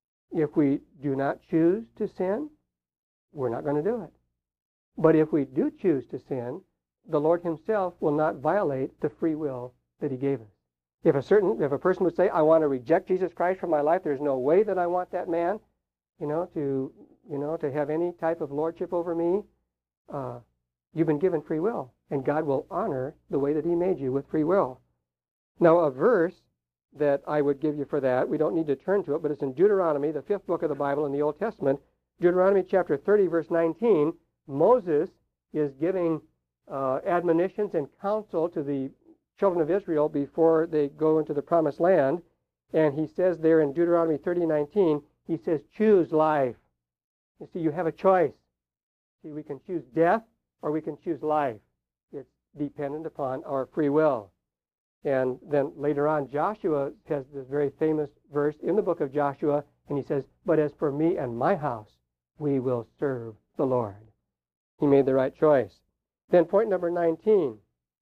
S1: if we do not choose to sin, we're not going to do it. But if we do choose to sin, the Lord himself will not violate the free will that he gave us. If a certain, if a person would say, I want to reject Jesus Christ from my life, there's no way that I want that man, you know, to, you know, to have any type of lordship over me, uh, you've been given free will, and God will honor the way that he made you with free will. Now, a verse that I would give you for that, we don't need to turn to it, but it's in Deuteronomy, the fifth book of the Bible in the Old Testament, Deuteronomy chapter thirty, verse nineteen. Moses is giving uh, admonitions and counsel to the children of Israel before they go into the promised land, and he says there in Deuteronomy thirty nineteen, he says, choose life. You see, you have a choice. See, we can choose death or we can choose life. It's dependent upon our free will. And then later on, Joshua has this very famous verse in the book of Joshua, and he says, but as for me and my house, we will serve the Lord. He made the right choice. Then point number nineteen,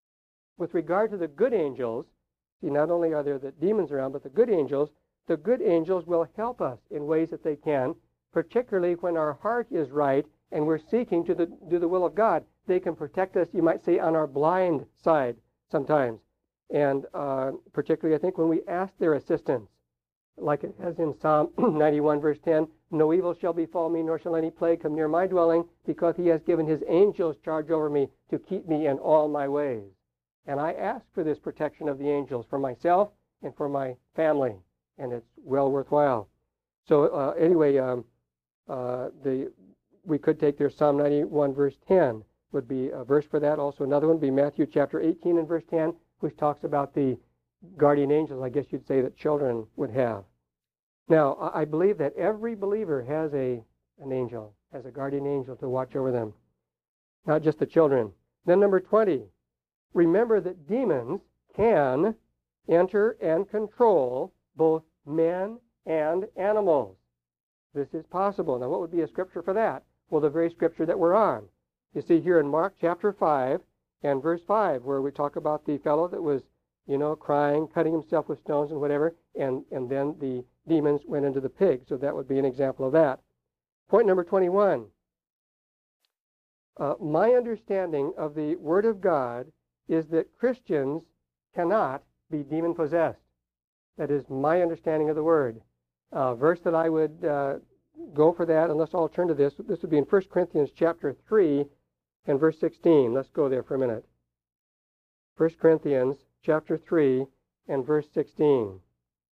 S1: with regard to the good angels, see, not only are there the demons around, but the good angels, the good angels will help us in ways that they can, particularly when our heart is right and we're seeking to the, do the will of God. They can protect us, you might say, on our blind side sometimes. And uh, particularly, I think, when we ask their assistance, like it has in Psalm ninety-one, verse ten, no evil shall befall me, nor shall any plague come near my dwelling, because he has given his angels charge over me to keep me in all my ways. And I ask for this protection of the angels for myself and for my family, and it's well worthwhile. So uh, anyway, um, uh, the we could take their Psalm ninety-one, verse ten, would be a verse for that. Also another one would be Matthew chapter eighteen and verse ten, which talks about the guardian angels, I guess you'd say, that children would have. Now, I believe that every believer has a an angel, has a guardian angel to watch over them, not just the children. Then number twenty, remember that demons can enter and control both men and animals. This is possible. Now, what would be a scripture for that? Well, the very scripture that we're on. You see here in Mark chapter five and verse five, where we talk about the fellow that was, you know, crying, cutting himself with stones and whatever, and, and then the demons went into the pig. So that would be an example of that. Point number twenty-one. Uh, my understanding of the Word of God is that Christians cannot be demon-possessed. That is my understanding of the Word. Uh, verse that I would uh, go for that, unless I'll turn to this, this would be in First Corinthians chapter three and verse sixteen. Let's go there for a minute. First Corinthians chapter three and verse sixteen.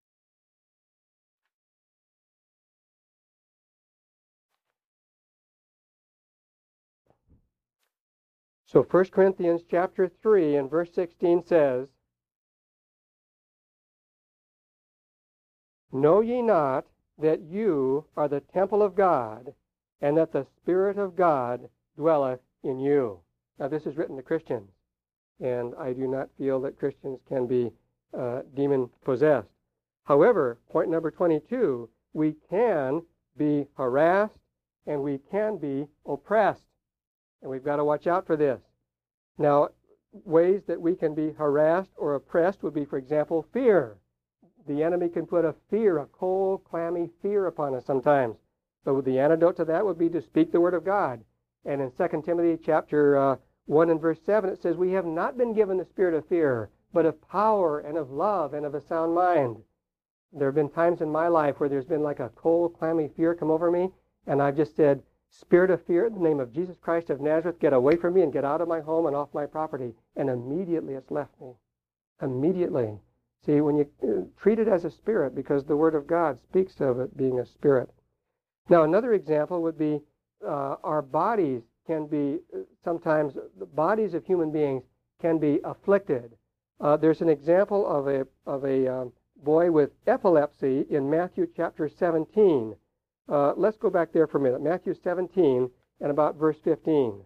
S1: So First Corinthians chapter three and verse sixteen says, know ye not that you are the temple of God, and that the Spirit of God dwelleth in you? Now this is written to Christians, and I do not feel that Christians can be uh, demon-possessed. However, point number twenty-two, we can be harassed and we can be oppressed. And we've got to watch out for this. Now, ways that we can be harassed or oppressed would be, for example, fear. The enemy can put a fear, a cold, clammy fear upon us sometimes. But the antidote to that would be to speak the Word of God. And in Second Timothy chapter uh, one and verse seven, it says, we have not been given the spirit of fear, but of power and of love and of a sound mind. There have been times in my life where there's been like a cold, clammy fear come over me, and I've just said, spirit of fear, in the name of Jesus Christ of Nazareth, get away from me and get out of my home and off my property. And immediately it's left me. Immediately. See, when you uh, treat it as a spirit, because the Word of God speaks of it being a spirit. Now, another example would be uh, our bodies can be, uh, sometimes the bodies of human beings can be afflicted. Uh, there's an example of a, of a um, boy with epilepsy in Matthew chapter seventeen. Uh, let's go back there for a minute. Matthew seventeen and about verse fifteen.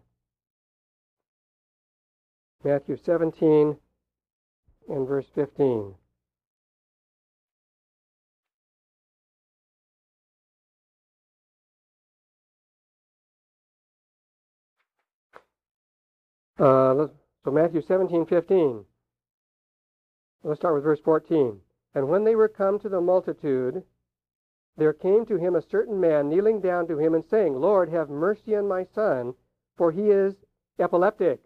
S1: Matthew seventeen and verse fifteen. Uh, so Matthew seventeen, fifteen. Let's start with verse fourteen. And when they were come to the multitude, there came to him a certain man, kneeling down to him and saying, Lord, have mercy on my son, for he is epileptic,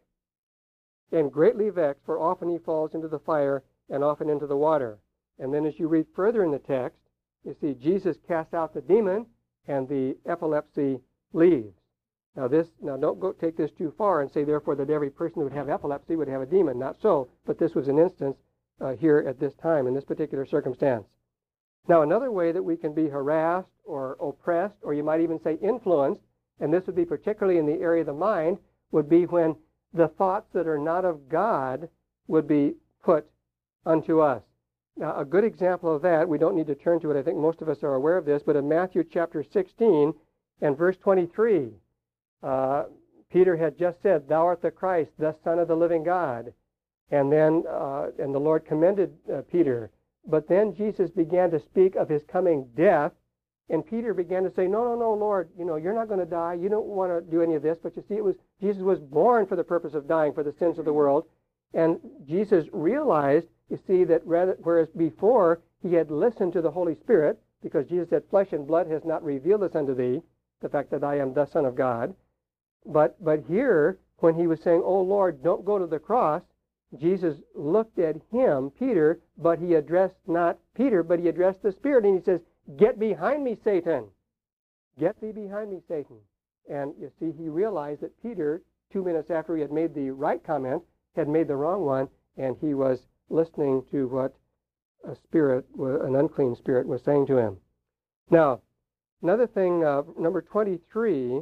S1: and greatly vexed, for often he falls into the fire and often into the water. And then as you read further in the text, you see Jesus casts out the demon, and the epilepsy leaves. Now this, now don't go take this too far and say, therefore, that every person who would have epilepsy would have a demon. Not so, but this was an instance uh, here at this time, in this particular circumstance. Now, another way that we can be harassed or oppressed, or you might even say influenced, and this would be particularly in the area of the mind, would be when the thoughts that are not of God would be put unto us. Now, a good example of that, we don't need to turn to it, I think most of us are aware of this, but in Matthew chapter sixteen and verse twenty-three, uh, Peter had just said, Thou art the Christ, the Son of the living God. And then, uh, and the Lord commended uh, Peter. But then Jesus began to speak of his coming death, and Peter began to say, no, no, no, Lord, you know, you're not going to die. You don't want to do any of this. But you see, it was Jesus was born for the purpose of dying for the sins of the world. And Jesus realized, you see, that rather, whereas before he had listened to the Holy Spirit, because Jesus said, flesh and blood has not revealed this unto thee, the fact that I am the Son of God. But, but here, when he was saying, oh, Lord, don't go to the cross, Jesus looked at him, Peter, but he addressed not Peter, but he addressed the Spirit, and he says, get behind me, Satan. Get thee behind me, Satan. And you see, he realized that Peter, two minutes after he had made the right comment, had made the wrong one, and he was listening to what a spirit, an unclean spirit, was saying to him. Now, another thing, uh, number twenty-three,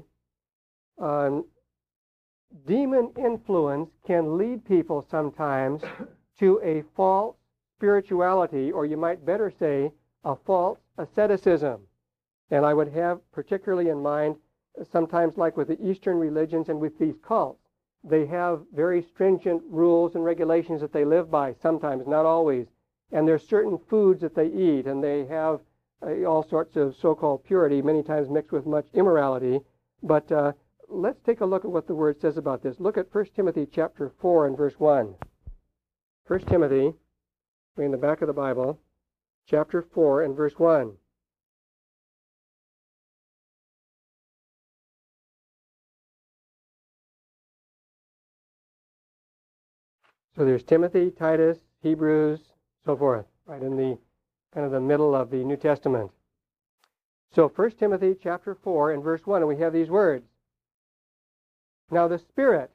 S1: um, demon influence can lead people sometimes to a false spirituality, or you might better say, a false asceticism. And I would have particularly in mind, sometimes like with the Eastern religions and with these cults, they have very stringent rules and regulations that they live by, sometimes, not always. And there's certain foods that they eat, and they have uh, all sorts of so-called purity, many times mixed with much immorality. But uh, let's take a look at what the Word says about this. Look at First Timothy chapter four and verse one. First Timothy, in the back of the Bible, chapter four and verse one. So there's Timothy, Titus, Hebrews, so forth, right in the kind of the middle of the New Testament. So First Timothy chapter four and verse one, and we have these words. Now the Spirit,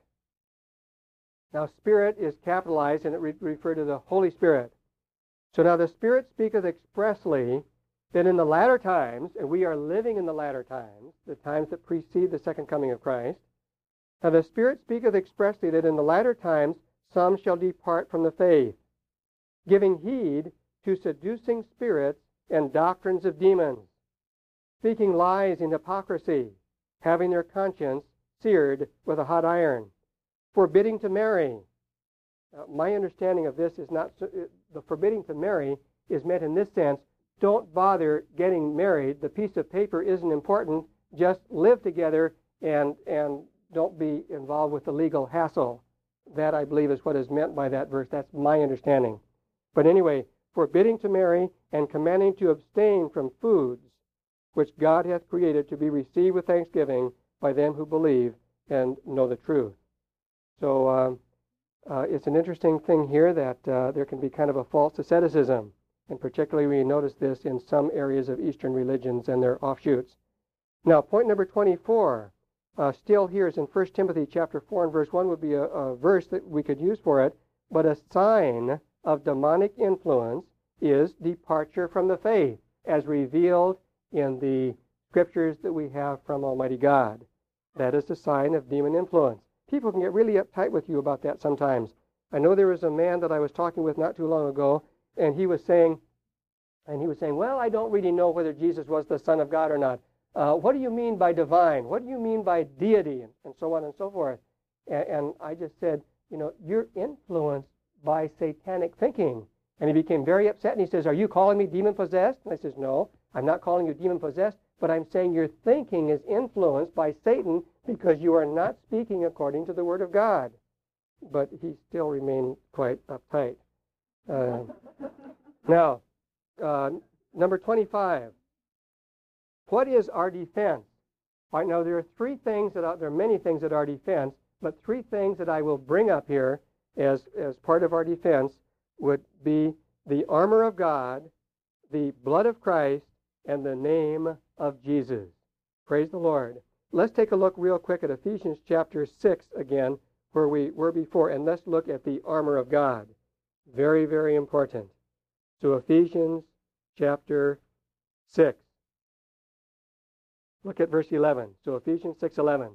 S1: now Spirit is capitalized, and it re- referred to the Holy Spirit. So now the Spirit speaketh expressly that in the latter times, and we are living in the latter times, the times that precede the second coming of Christ. Now the Spirit speaketh expressly that in the latter times some shall depart from the faith, giving heed to seducing spirits and doctrines of demons, speaking lies in hypocrisy, having their conscience seared with a hot iron, forbidding to marry. Now, my understanding of this is not, the forbidding to marry is meant in this sense, don't bother getting married. The piece of paper isn't important. Just live together and, and don't be involved with the legal hassle. That, I believe, is what is meant by that verse. That's my understanding. But anyway, forbidding to marry and commanding to abstain from foods which God hath created to be received with thanksgiving by them who believe and know the truth. So um, uh, it's an interesting thing here that uh, there can be kind of a false asceticism, and particularly we notice this in some areas of Eastern religions and their offshoots. Now, point number twenty-four. Uh, still here is in First Timothy chapter four and verse one would be a, a verse that we could use for it. But a sign of demonic influence is departure from the faith, as revealed in the scriptures that we have from Almighty God. That is a sign of demon influence. People can get really uptight with you about that sometimes. I know there was a man that I was talking with not too long ago, and he was saying, and he was saying, well, I don't really know whether Jesus was the Son of God or not. Uh, what do you mean by divine? What do you mean by deity? And, and so on and so forth. And, and I just said, you know, you're influenced by satanic thinking. And he became very upset, and he says, are you calling me demon-possessed? And I says, no, I'm not calling you demon-possessed, but I'm saying your thinking is influenced by Satan because you are not speaking according to the Word of God. But he still remained quite uptight. Uh, now, uh, number twenty-five. What is our defense? All right, now there are three things that are, there are many things that are defense, but three things that I will bring up here as, as part of our defense would be the armor of God, the blood of Christ, and the name of Jesus. Praise the Lord. Let's take a look real quick at Ephesians chapter six again, where we were before, and let's look at the armor of God. Very, very important. So Ephesians chapter six. Look at verse eleven. So Ephesians six eleven.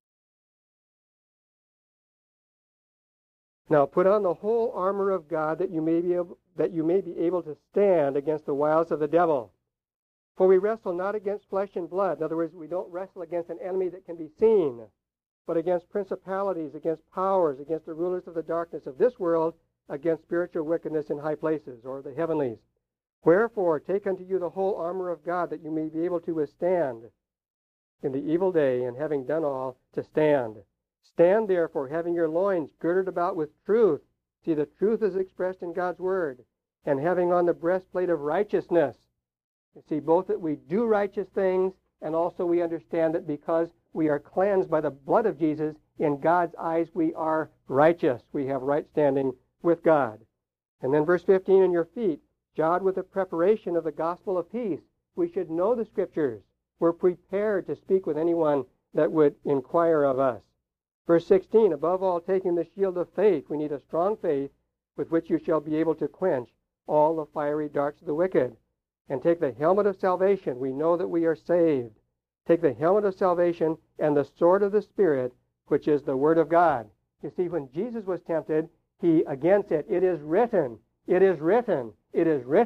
S1: Now put on the whole armor of God that you may be able, that you may be able to stand against the wiles of the devil. For we wrestle not against flesh and blood. In other words, we don't wrestle against an enemy that can be seen, but against principalities, against powers, against the rulers of the darkness of this world, against spiritual wickedness in high places, or the heavenlies. Wherefore, take unto you the whole armor of God, that you may be able to withstand in the evil day, and having done all, to stand. Stand therefore, having your loins girded about with truth. See, the truth is expressed in God's word. And having on the breastplate of righteousness. You see, both that we do righteous things, and also we understand that because we are cleansed by the blood of Jesus, in God's eyes we are righteous. We have right standing with God. And then verse fifteen, in your feet, shod with the preparation of the gospel of peace. We should know the scriptures. We're prepared to speak with anyone that would inquire of us. Verse sixteen, above all, taking the shield of faith. We need a strong faith with which you shall be able to quench all the fiery darts of the wicked. And take the helmet of salvation. We know that we are saved. Take the helmet of salvation and the sword of the Spirit, which is the Word of God. You see, when Jesus was tempted, he again said, it is written, it is written, it is written,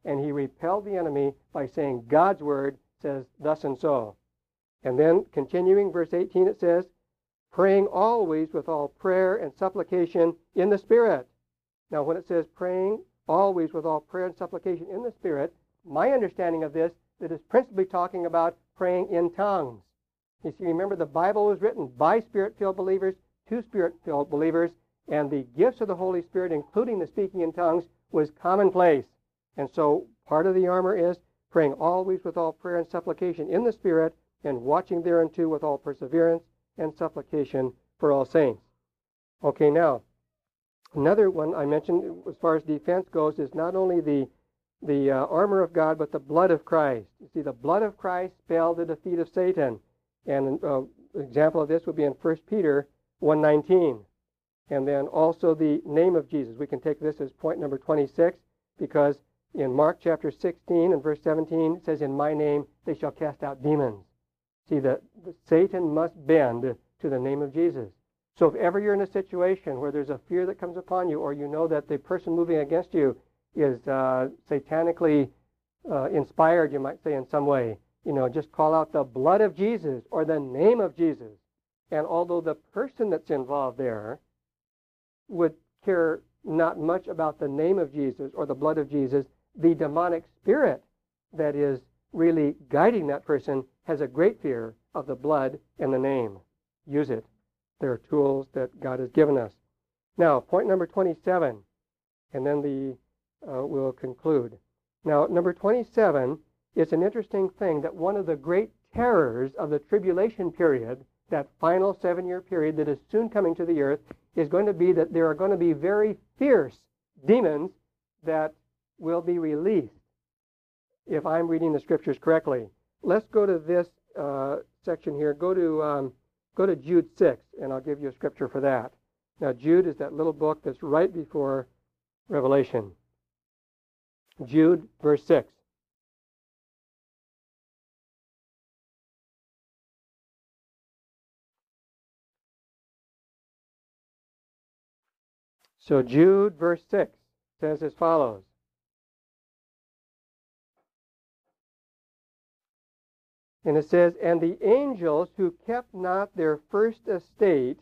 S1: and he repelled the enemy by saying God's word says thus and so. And then continuing, verse eighteen, it says, praying always with all prayer and supplication in the Spirit. Now, when it says praying always with all prayer and supplication in the Spirit, my understanding of this, that is principally talking about praying in tongues. You see, remember the Bible was written by Spirit-filled believers to Spirit-filled believers, and the gifts of the Holy Spirit, including the speaking in tongues, was commonplace. And so part of the armor is praying always with all prayer and supplication in the Spirit, and watching thereunto with all perseverance and supplication for all saints. Okay, now, another one I mentioned as far as defense goes is not only the the uh, armor of God, but the blood of Christ. You see, the blood of Christ spelled the defeat of Satan. And uh, an example of this would be in First Peter one nineteen. And then also the name of Jesus. We can take this as point number twenty-six, because in Mark chapter sixteen and verse seventeen, it says, in my name they shall cast out demons. See, that Satan must bend to the name of Jesus. So if ever you're in a situation where there's a fear that comes upon you, or you know that the person moving against you is uh, satanically uh, inspired, you might say, in some way, you know, just call out the blood of Jesus or the name of Jesus. And although the person that's involved there would care not much about the name of Jesus or the blood of Jesus, the demonic spirit that is really guiding that person has a great fear of the blood and the name. Use it. There are tools that God has given us. Now, point number twenty-seven, and then the uh, we'll conclude. Now, number twenty-seven is an interesting thing, that one of the great terrors of the tribulation period, that final seven-year period that is soon coming to the earth, is going to be that there are going to be very fierce demons that will be released, if I'm reading the scriptures correctly. Let's go to this uh, section here. Go to um, go to Jude six, and I'll give you a scripture for that. Now, Jude is that little book that's right before Revelation. Jude, verse six. So Jude, verse six, says as follows. And it says, and the angels who kept not their first estate,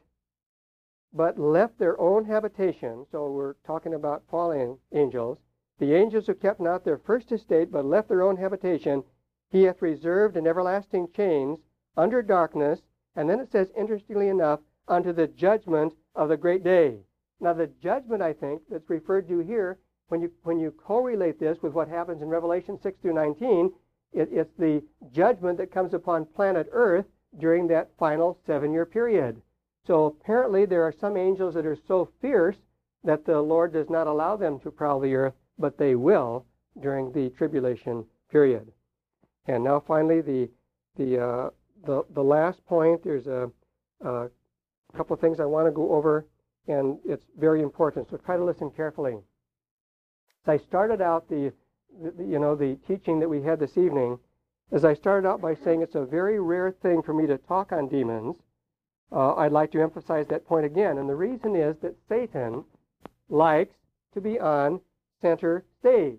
S1: but left their own habitation, so we're talking about fallen angels, the angels who kept not their first estate, but left their own habitation, he hath reserved in everlasting chains under darkness, and then it says, interestingly enough, unto the judgment of the great day. Now the judgment, I think, that's referred to here, when you, when you correlate this with what happens in Revelation six through nineteen, it, it's the judgment that comes upon planet Earth during that final seven-year period. So apparently there are some angels that are so fierce that the Lord does not allow them to prowl the earth, but they will during the tribulation period. And now finally, the the uh, the, the last point, there's a, a couple of things I want to go over, and it's very important, so try to listen carefully. As I started out the, the you know the teaching that we had this evening, as I started out by saying it's a very rare thing for me to talk on demons, uh, I'd like to emphasize that point again. And the reason is that Satan likes to be on center stage.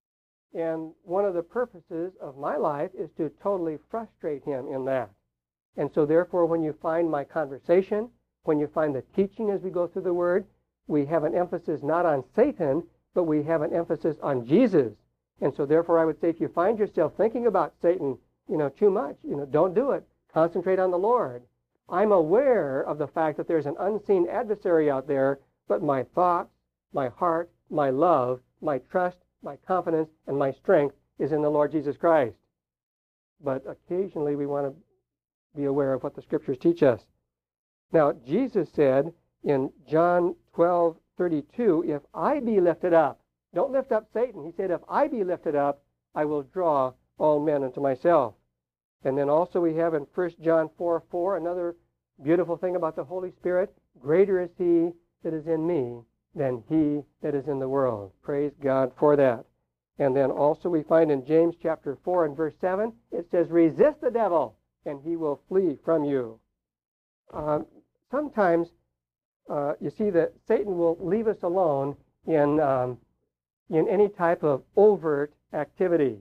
S1: And one of the purposes of my life is to totally frustrate him in that. And so therefore, when you find my conversation, when you find the teaching as we go through the Word, we have an emphasis not on Satan, but we have an emphasis on Jesus. And so therefore, I would say if you find yourself thinking about Satan, you know, too much, you know, don't do it. Concentrate on the Lord. I'm aware of the fact that there's an unseen adversary out there, but my thoughts, my heart, my love, my trust, my confidence, and my strength is in the Lord Jesus Christ. But occasionally we want to be aware of what the Scriptures teach us. Now, Jesus said in John twelve thirty-two, if I be lifted up, don't lift up Satan. He said, if I be lifted up, I will draw all men unto myself. And then also we have in First John four four, another beautiful thing about the Holy Spirit. Greater is he that is in me than he that is in the world. Praise God for that. And then also we find in James chapter four and verse seven, it says, resist the devil, and he will flee from you. Uh, sometimes uh, you see that Satan will leave us alone in, um, in any type of overt activity.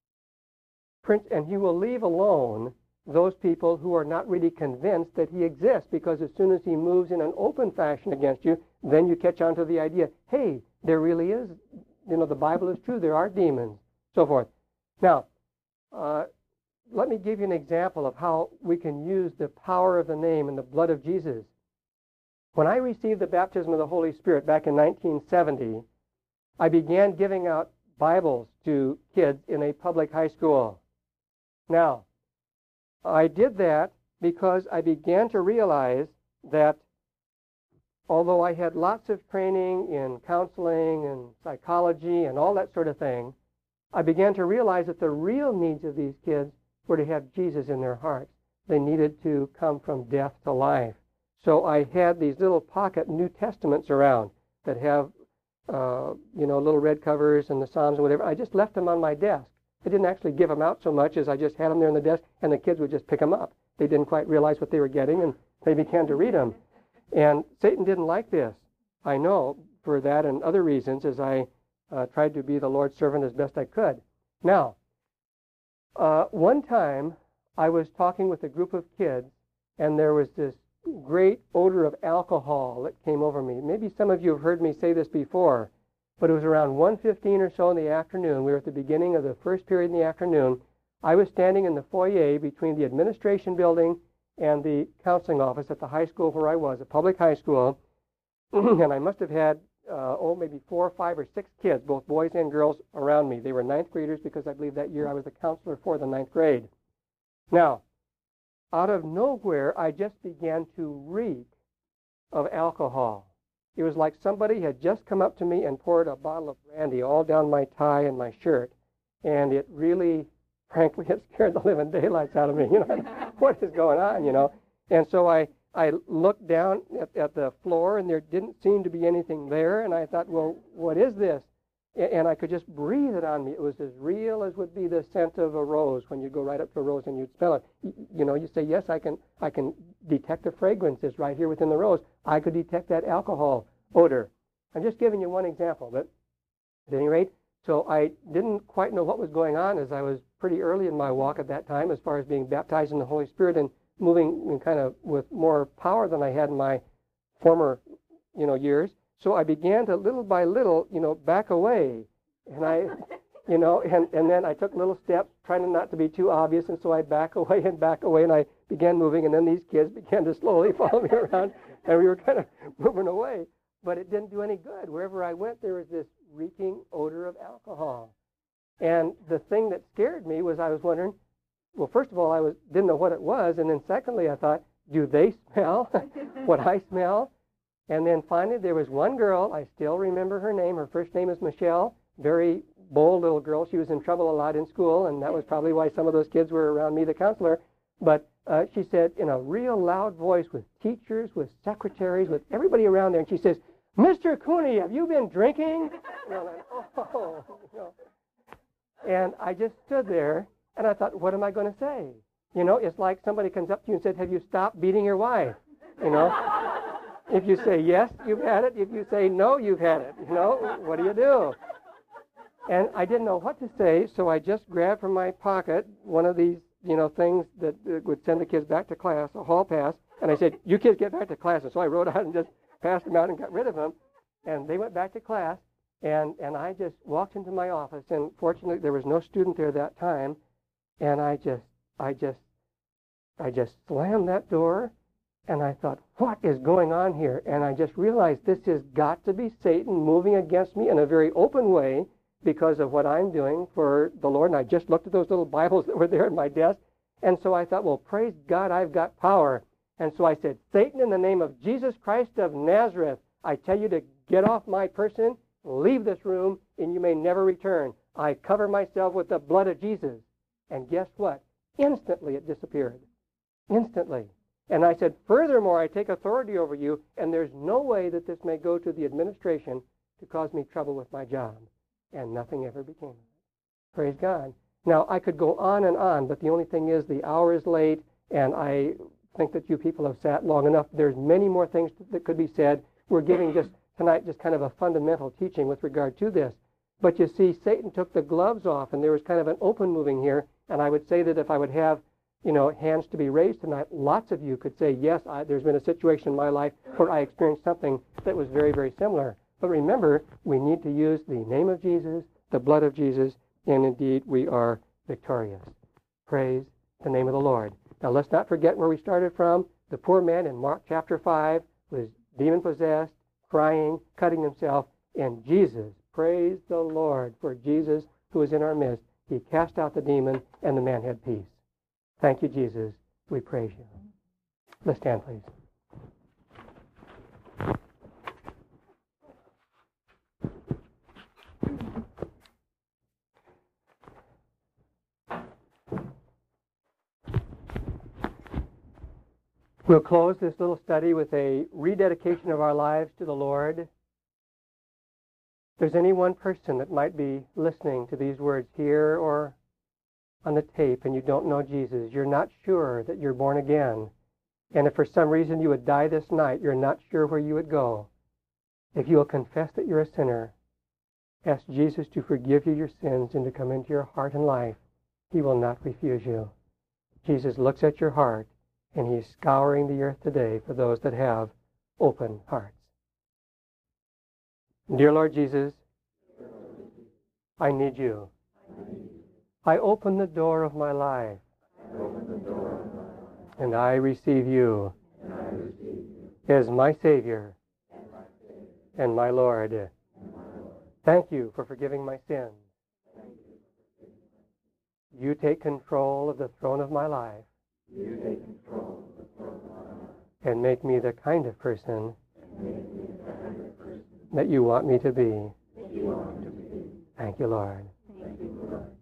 S1: Prince, and he will leave alone those people who are not really convinced that he exists, because as soon as he moves in an open fashion against you, then you catch on to the idea, hey, there really is, you know, the Bible is true, there are demons, so forth. Now, uh, let me give you an example of how we can use the power of the name and the blood of Jesus. When I received the baptism of the Holy Spirit back in nineteen seventy, I began giving out Bibles to kids in a public high school. Now, I did that because I began to realize that although I had lots of training in counseling and psychology and all that sort of thing, I began to realize that the real needs of these kids were to have Jesus in their hearts. They needed to come from death to life. So I had these little pocket New Testaments around that have, uh, you know, little red covers and the Psalms and whatever. I just left them on my desk. I didn't actually give them out so much as I just had them there on the desk, and the kids would just pick them up. They didn't quite realize what they were getting, and they began to read them. And Satan didn't like this. I know for that and other reasons, as I uh, tried to be the Lord's servant as best I could. Now, uh, one time I was talking with a group of kids, and there was this great odor of alcohol that came over me. Maybe some of you have heard me say this before, but it was around one fifteen or so in the afternoon. We were at the beginning of the first period in the afternoon. I was standing in the foyer between the administration building and the counseling office at the high school where I was, a public high school, and I must have had, uh, oh, maybe four or five or six kids, both boys and girls, around me. They were ninth graders because I believe that year I was the counselor for the ninth grade. Now, out of nowhere, I just began to reek of alcohol. It was like somebody had just come up to me and poured a bottle of brandy all down my tie and my shirt, and it really, frankly, it scared the living daylights out of me. You know, what is going on, you know? And so I, I looked down at, at the floor, and there didn't seem to be anything there, and I thought, well, what is this? And I could just breathe it on me. It was as real as would be the scent of a rose when you go right up to a rose and you'd smell it. You know, you say, yes, I can I can detect the fragrances right here within the rose. I could detect that alcohol odor. I'm just giving you one example, but at any rate, so I didn't quite know what was going on, as I was pretty early in my walk at that time as far as being baptized in the Holy Spirit and moving in kind of with more power than I had in my former, you know, years. So I began to, little by little, you know, back away. And I, you know, and, and then I took little steps, trying not to be too obvious, and so I back away and back away, and I began moving, and then these kids began to slowly follow me around, and we were kind of moving away. But it didn't do any good. Wherever I went, there was this reeking odor of alcohol. And the thing that scared me was I was wondering, well, first of all, I was didn't know what it was, and then secondly, I thought, do they smell what I smell? And then finally, there was one girl, I still remember her name. Her first name is Michelle, very bold little girl. She was in trouble a lot in school, and that was probably why some of those kids were around me, the counselor. But uh, she said in a real loud voice with teachers, with secretaries, with everybody around there, and she says, Mister Cooney, have you been drinking? You know, like, oh, you know. And I just stood there, and I thought, what am I going to say? You know, it's like somebody comes up to you and said, have you stopped beating your wife? You know? If you say yes, you've had it. If you say no, you've had it. You know, what do you do? And I didn't know what to say, so I just grabbed from my pocket one of these, you know, things that uh, would send the kids back to class, a hall pass, and I said, you kids get back to class. And so I wrote out and just passed them out and got rid of them. And they went back to class, and, and I just walked into my office, and fortunately there was no student there that time, and I just, I just, I just slammed that door. And I thought, what is going on here? And I just realized this has got to be Satan moving against me in a very open way because of what I'm doing for the Lord. And I just looked at those little Bibles that were there at my desk. And so I thought, well, praise God, I've got power. And so I said, Satan, in the name of Jesus Christ of Nazareth, I tell you to get off my person, leave this room, and you may never return. I cover myself with the blood of Jesus. And guess what? Instantly it disappeared. Instantly. And I said, furthermore, I take authority over you, and there's no way that this may go to the administration to cause me trouble with my job. And nothing ever became of it. Praise God. Now, I could go on and on, but the only thing is the hour is late, and I think that you people have sat long enough. There's many more things that could be said. We're giving just tonight just kind of a fundamental teaching with regard to this. But you see, Satan took the gloves off, and there was kind of an open moving here. And I would say that if I would have, you know, hands to be raised tonight, lots of you could say, yes, I, there's been a situation in my life where I experienced something that was very, very similar. But remember, we need to use the name of Jesus, the blood of Jesus, and indeed we are victorious. Praise the name of the Lord. Now let's not forget where we started from. The poor man in Mark chapter five was demon-possessed, crying, cutting himself, and Jesus, praise the Lord for Jesus who is in our midst. He cast out the demon, and the man had peace. Thank you, Jesus. We praise you. Let's stand, please. We'll close this little study with a rededication of our lives to the Lord. If there's any one person that might be listening to these words here or on the tape and you don't know Jesus, you're not sure that you're born again, and if for some reason you would die this night, you're not sure where you would go, if you will confess that you're a sinner, ask Jesus to forgive you your sins and to come into your heart and life, he will not refuse you. Jesus looks at your heart, and he's scouring the earth today for those that have open hearts. Dear Lord Jesus, I need you. I open the door of my life, and I receive you as my Savior and my Lord. Thank you for forgiving my sins. You take control of the throne of my life. You take control of the throne of my life. And make me the kind of person, kind of person that you want me to be. You want me to be. Thank you, Lord. Thank you, Lord.